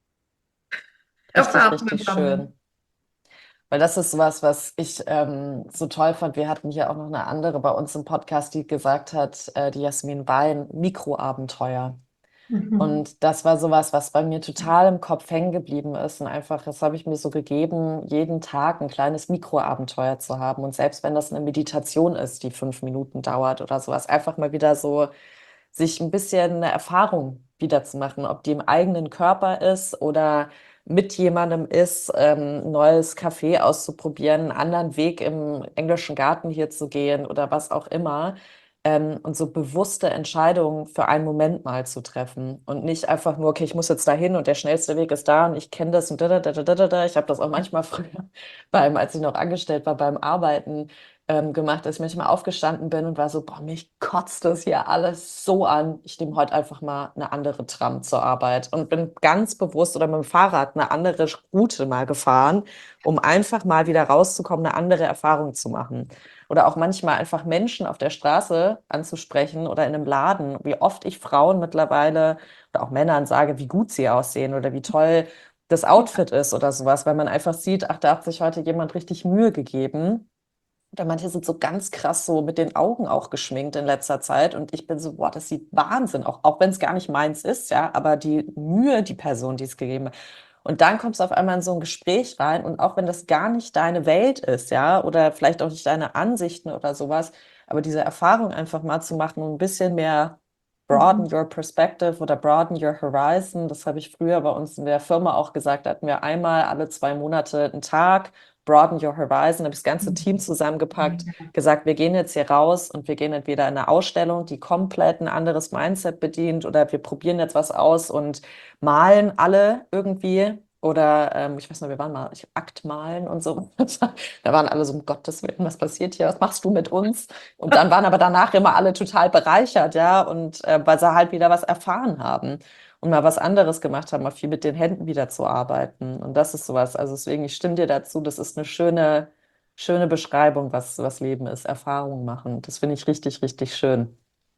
[SPEAKER 2] Richtig,
[SPEAKER 1] Erfahrungen
[SPEAKER 2] richtig
[SPEAKER 1] sammeln.
[SPEAKER 2] schön. Weil das ist was, was ich ähm, so toll fand. Wir hatten hier auch noch eine andere bei uns im Podcast, die gesagt hat, äh, die Jasmin Wein, Mikroabenteuer.
[SPEAKER 1] Mhm.
[SPEAKER 2] Und das war sowas, was bei mir total im Kopf hängen geblieben ist. Und einfach, das habe ich mir so gegeben, jeden Tag ein kleines Mikroabenteuer zu haben. Und selbst wenn das eine Meditation ist, die fünf Minuten dauert oder sowas, einfach mal wieder so sich ein bisschen eine Erfahrung wieder zu machen, ob die im eigenen Körper ist oder mit jemandem ist, ähm, ein neues Café auszuprobieren, einen anderen Weg im englischen Garten hier zu gehen oder was auch immer. Ähm, und so bewusste Entscheidungen für einen Moment mal zu treffen und nicht einfach nur, okay, ich muss jetzt dahin und der schnellste Weg ist da und ich kenne das und da, da, da, da, da, da. Ich habe das auch manchmal früher beim, als ich noch angestellt war, beim Arbeiten ähm, gemacht, dass ich manchmal aufgestanden bin und war so, boah, mich kotzt das hier alles so an. Ich nehme heute einfach mal eine andere Tram zur Arbeit und bin ganz bewusst oder mit dem Fahrrad eine andere Route mal gefahren, um einfach mal wieder rauszukommen, eine andere Erfahrung zu machen. Oder auch manchmal einfach Menschen auf der Straße anzusprechen oder in einem Laden, wie oft ich Frauen mittlerweile oder auch Männern sage, wie gut sie aussehen oder wie toll das Outfit ist oder sowas, weil man einfach sieht, ach, da hat sich heute jemand richtig Mühe gegeben. Oder manche sind so ganz krass so mit den Augen auch geschminkt in letzter Zeit. Und ich bin so, boah, das sieht Wahnsinn, auch, auch wenn es gar nicht meins ist, ja, aber die Mühe, die Person, die es gegeben hat. Und dann kommst du auf einmal in so ein Gespräch rein und auch wenn das gar nicht deine Welt ist, ja, oder vielleicht auch nicht deine Ansichten oder sowas, aber diese Erfahrung einfach mal zu machen und ein bisschen mehr broaden
[SPEAKER 1] Mhm.
[SPEAKER 2] your perspective oder broaden your horizon, das habe ich früher bei uns in der Firma auch gesagt, da hatten wir einmal alle zwei Monate einen Tag, broaden your horizon, habe ich das ganze Team zusammengepackt, gesagt, wir gehen jetzt hier raus und wir gehen entweder in eine Ausstellung, die komplett ein anderes Mindset bedient, oder wir probieren jetzt was aus und malen alle irgendwie. Oder ähm, ich weiß noch, wir waren mal ich, Akt malen und so. Da waren alle so, um Gottes Willen, was passiert hier? Was machst du mit uns? Und dann waren aber danach immer alle total bereichert, ja, und äh, weil sie halt wieder was erfahren haben und mal was anderes gemacht haben, mal viel mit den Händen wieder zu arbeiten. Und das ist sowas. Also deswegen, ich stimme dir dazu, das ist eine schöne, schöne Beschreibung, was, was Leben ist, Erfahrungen machen. Das finde ich richtig, richtig schön.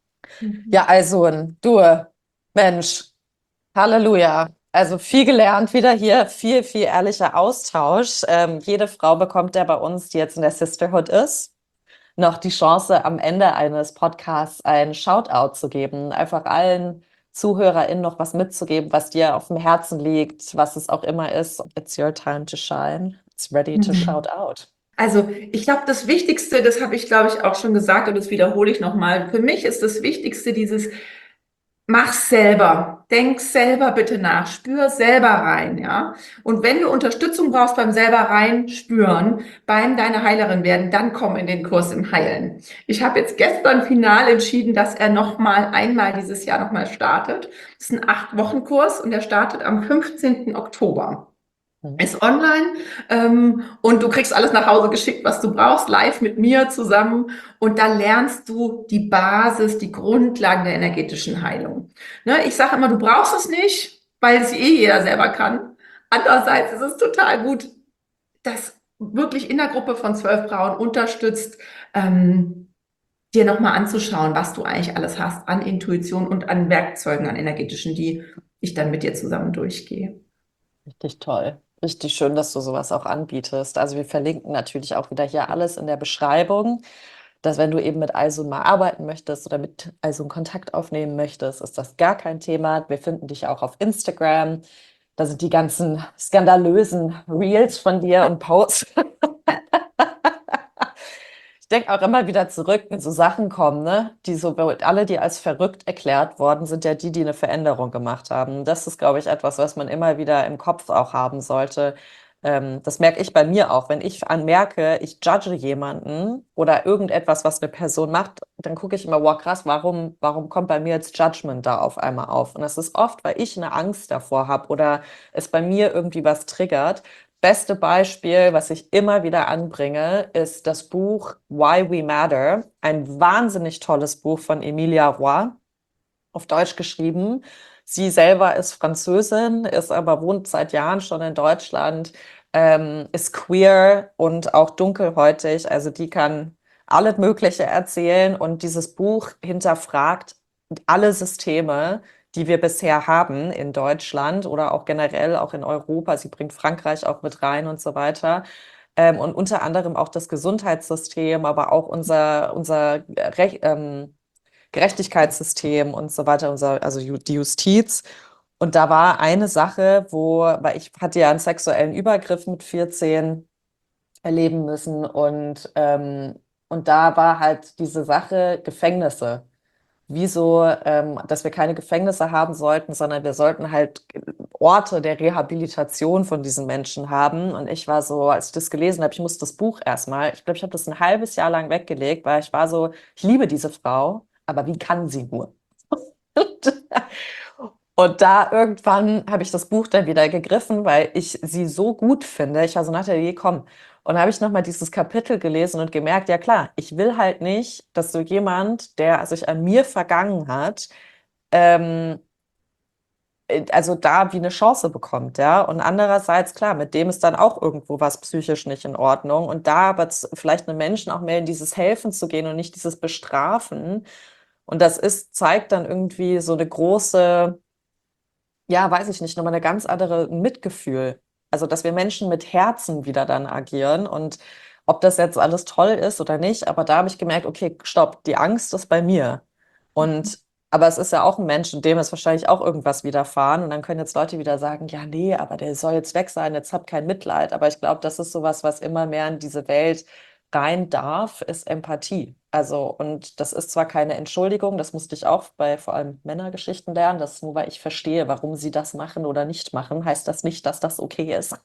[SPEAKER 2] Ja,
[SPEAKER 1] Mhm.
[SPEAKER 2] also, du, Mensch, Halleluja. Also viel gelernt wieder hier, viel, viel ehrlicher Austausch. Ähm, jede Frau bekommt ja bei uns, die jetzt in der Sisterhood ist, noch die Chance, am Ende eines Podcasts ein Shoutout zu geben, einfach allen ZuhörerInnen noch was mitzugeben, was dir auf dem Herzen liegt, was es auch immer ist. It's your time to shine. It's ready to shout
[SPEAKER 1] Mhm.
[SPEAKER 2] out.
[SPEAKER 1] Also ich glaube, das Wichtigste, das habe ich, glaube ich, auch schon gesagt und das wiederhole ich nochmal. Für mich ist das Wichtigste dieses, mach's selber. Denk selber bitte nach. Spür selber rein, ja. Und wenn du Unterstützung brauchst beim selber rein spüren, beim deine Heilerin werden, dann komm in den Kurs im Heilen. Ich habe jetzt gestern final entschieden, dass er nochmal einmal dieses Jahr nochmal startet. Das ist ein Acht-Wochen-Kurs und der startet am fünfzehnten Oktober.
[SPEAKER 2] Mhm.
[SPEAKER 1] Ist online ähm, und du kriegst alles nach Hause geschickt, was du brauchst, live mit mir zusammen. Und da lernst du die Basis, die Grundlagen der energetischen Heilung. Ne, ich sage immer, du brauchst es nicht, weil es eh jeder selber kann. Andererseits ist es total gut, dass wirklich in der Gruppe von zwölf Frauen unterstützt, ähm, dir nochmal anzuschauen, was du eigentlich alles hast an Intuition und an Werkzeugen, an energetischen, die ich dann mit dir zusammen durchgehe.
[SPEAKER 2] Richtig toll. Richtig schön, dass du sowas auch anbietest. Also wir verlinken natürlich auch wieder hier alles in der Beschreibung, dass wenn du eben mit Aysun mal arbeiten möchtest oder mit Aysun Kontakt aufnehmen möchtest, ist das gar kein Thema. Wir finden dich auch auf Instagram. Da sind die ganzen skandalösen Reels von dir und Posts. Ich denke auch immer wieder zurück, wenn so Sachen kommen, ne? Die so, alle, die als verrückt erklärt worden sind, ja die, die eine Veränderung gemacht haben. Das ist, glaube ich, etwas, was man immer wieder im Kopf auch haben sollte. Ähm, das merke ich bei mir auch. Wenn ich merke, ich judge jemanden oder irgendetwas, was eine Person macht, dann gucke ich immer, wow, krass, warum, warum kommt bei mir jetzt Judgment da auf einmal auf? Und das ist oft, weil ich eine Angst davor habe oder es bei mir irgendwie was triggert. Beste Beispiel, was ich immer wieder anbringe, ist das Buch Why We Matter. Ein wahnsinnig tolles Buch von Emilia Roy, auf Deutsch geschrieben. Sie selber ist Französin, ist aber wohnt seit Jahren schon in Deutschland, ähm, ist queer und auch dunkelhäutig. Also die kann alles Mögliche erzählen und dieses Buch hinterfragt alle Systeme, die wir bisher haben in Deutschland oder auch generell auch in Europa. Sie bringt Frankreich auch mit rein und so weiter. Ähm, und unter anderem auch das Gesundheitssystem, aber auch unser, unser Rech ähm, Gerechtigkeitssystem und so weiter, unser, also Ju- die Justiz. Und da war eine Sache, wo, weil ich hatte ja einen sexuellen Übergriff mit vierzehn erleben müssen und, ähm, und da war halt diese Sache Gefängnisse. Wieso, ähm, dass wir keine Gefängnisse haben sollten, sondern wir sollten halt Orte der Rehabilitation von diesen Menschen haben. Und ich war so, als ich das gelesen habe, ich musste das Buch erstmal, ich glaube, ich habe das ein halbes Jahr lang weggelegt, weil ich war so, ich liebe diese Frau, aber wie kann sie nur? Und da irgendwann habe ich das Buch dann wieder gegriffen, weil ich sie so gut finde. Ich war so, Nathalie, komm. Und da habe ich nochmal dieses Kapitel gelesen und gemerkt, ja klar, ich will halt nicht, dass so jemand, der sich an mir vergangen hat, ähm, äh, also da wie eine Chance bekommt, ja. Und andererseits, klar, mit dem ist dann auch irgendwo was psychisch nicht in Ordnung. Und da aber z- vielleicht einem Menschen auch mehr in dieses Helfen zu gehen und nicht dieses Bestrafen. Und das ist, zeigt dann irgendwie so eine große, ja, weiß ich nicht, nochmal eine ganz andere Mitgefühl. Also, dass wir Menschen mit Herzen wieder dann agieren und ob das jetzt alles toll ist oder nicht, aber da habe ich gemerkt, okay, stopp, die Angst ist bei mir. Und aber es ist ja auch ein Mensch, dem ist wahrscheinlich auch irgendwas widerfahren. Und dann können jetzt Leute wieder sagen, ja, nee, aber der soll jetzt weg sein, jetzt hab kein Mitleid. Aber ich glaube, das ist sowas, was immer mehr in diese Welt rein darf, ist Empathie. Also, und das ist zwar keine Entschuldigung, das musste ich auch bei vor allem Männergeschichten lernen, dass nur weil ich verstehe, warum sie das machen oder nicht machen, heißt das nicht, dass das okay ist.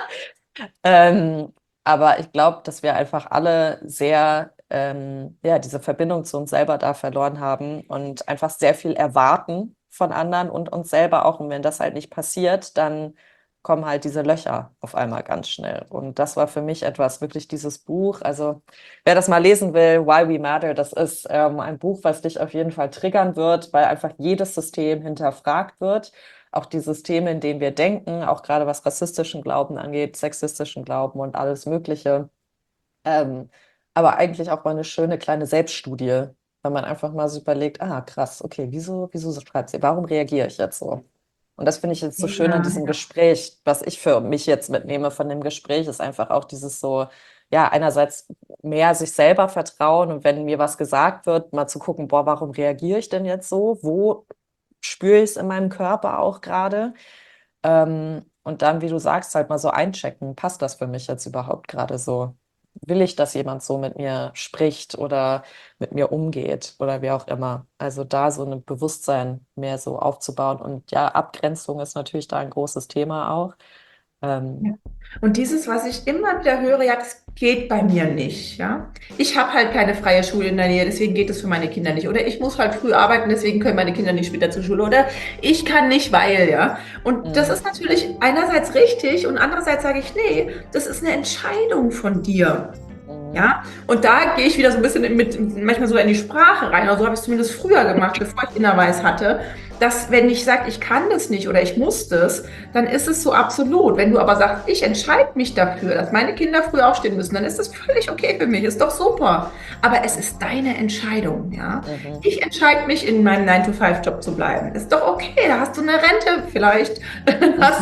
[SPEAKER 2] Ähm, aber ich glaube, dass wir einfach alle sehr, ähm, ja, diese Verbindung zu uns selber da verloren haben und einfach sehr viel erwarten von anderen und uns selber auch. Und wenn das halt nicht passiert, dann kommen halt diese Löcher auf einmal ganz schnell. Und das war für mich etwas, wirklich dieses Buch. Also wer das mal lesen will, Why We Matter, das ist ähm, ein Buch, was dich auf jeden Fall triggern wird, weil einfach jedes System hinterfragt wird, auch die Systeme, in denen wir denken, auch gerade was rassistischen Glauben angeht, sexistischen Glauben und alles Mögliche. Ähm, aber eigentlich auch mal eine schöne kleine Selbststudie, wenn man einfach mal so überlegt, ah, krass, okay, wieso, wieso schreibt sie, warum reagiere ich jetzt so? Und das finde ich jetzt so schön an
[SPEAKER 1] Ja,
[SPEAKER 2] diesem
[SPEAKER 1] ja.
[SPEAKER 2] Gespräch. Was ich für mich jetzt mitnehme von dem Gespräch, ist einfach auch dieses so, ja, einerseits mehr sich selber vertrauen und wenn mir was gesagt wird, mal zu gucken, boah, warum reagiere ich denn jetzt so? Wo spüre ich es in meinem Körper auch gerade? Ähm, und dann, wie du sagst, halt mal so einchecken, passt das für mich jetzt überhaupt gerade so? Will ich, dass jemand so mit mir spricht oder mit mir umgeht oder wie auch immer? Also da so ein Bewusstsein mehr so aufzubauen. Und ja, Abgrenzung ist natürlich da ein großes Thema auch.
[SPEAKER 1] Ja.
[SPEAKER 2] Ähm,
[SPEAKER 1] Und dieses, was ich immer wieder höre, ja, das geht bei mir nicht, ja. Ich habe halt keine freie Schule in der Nähe, deswegen geht es für meine Kinder nicht. Oder ich muss halt früh arbeiten, deswegen können meine Kinder nicht später zur Schule. Oder ich kann nicht, weil, ja. Und das
[SPEAKER 2] mm,
[SPEAKER 1] ist natürlich einerseits richtig und andererseits sage ich, nee, das ist eine Entscheidung von dir.
[SPEAKER 2] mm,
[SPEAKER 1] Ja, und da gehe ich wieder so ein bisschen mit, manchmal so in die Sprache rein. Also so habe ich es zumindest früher gemacht, bevor ich Innerweis hatte, dass wenn ich sage, ich kann das nicht oder ich muss das, dann ist es so absolut. Wenn du aber sagst, ich entscheide mich dafür, dass meine Kinder früh aufstehen müssen, dann ist das völlig okay für mich, ist doch super. Aber es ist deine Entscheidung, ja.
[SPEAKER 2] mhm,
[SPEAKER 1] Ich entscheide mich, in meinem nine to five Job zu bleiben. Ist doch okay, da hast du eine Rente vielleicht, dann hast du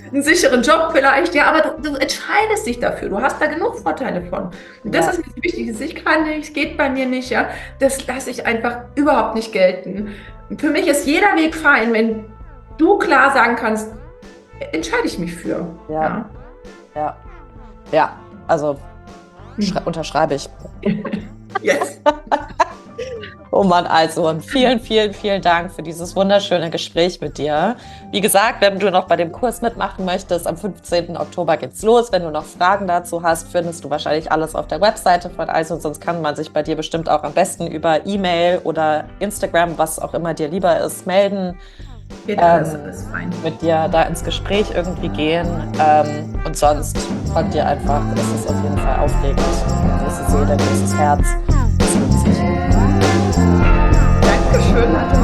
[SPEAKER 1] einen sicheren Job vielleicht, ja, aber du, du entscheidest dich dafür. Du hast da genug Vorteile von. Und das
[SPEAKER 2] Ja.
[SPEAKER 1] ist mir wichtig. Das ich kann nicht, geht bei mir nicht, ja. Das lasse ich einfach überhaupt nicht gelten. Für mich ist jeder Weg fein, wenn du klar sagen kannst, entscheide ich mich für.
[SPEAKER 2] Ja.
[SPEAKER 1] Ja,
[SPEAKER 2] Ja, ja, also schrei- unterschreibe ich.
[SPEAKER 1] yes.
[SPEAKER 2] Oh Mann, also und vielen, vielen, vielen Dank für dieses wunderschöne Gespräch mit dir. Wie gesagt, wenn du noch bei dem Kurs mitmachen möchtest, am fünfzehnten Oktober geht's los. Wenn du noch Fragen dazu hast, findest du wahrscheinlich alles auf der Webseite von Also, und sonst kann man sich bei dir bestimmt auch am besten über E-Mail oder Instagram, was auch immer dir lieber ist, melden.
[SPEAKER 1] Geht alles,
[SPEAKER 2] Ähm,
[SPEAKER 1] alles fein.
[SPEAKER 2] mit dir da ins Gespräch irgendwie gehen. Ähm, und sonst folgt dir einfach, es ist auf jeden Fall aufregend. Große Seele, großes Herz. Das lohnt sich.
[SPEAKER 1] Dankeschön, Nathalie.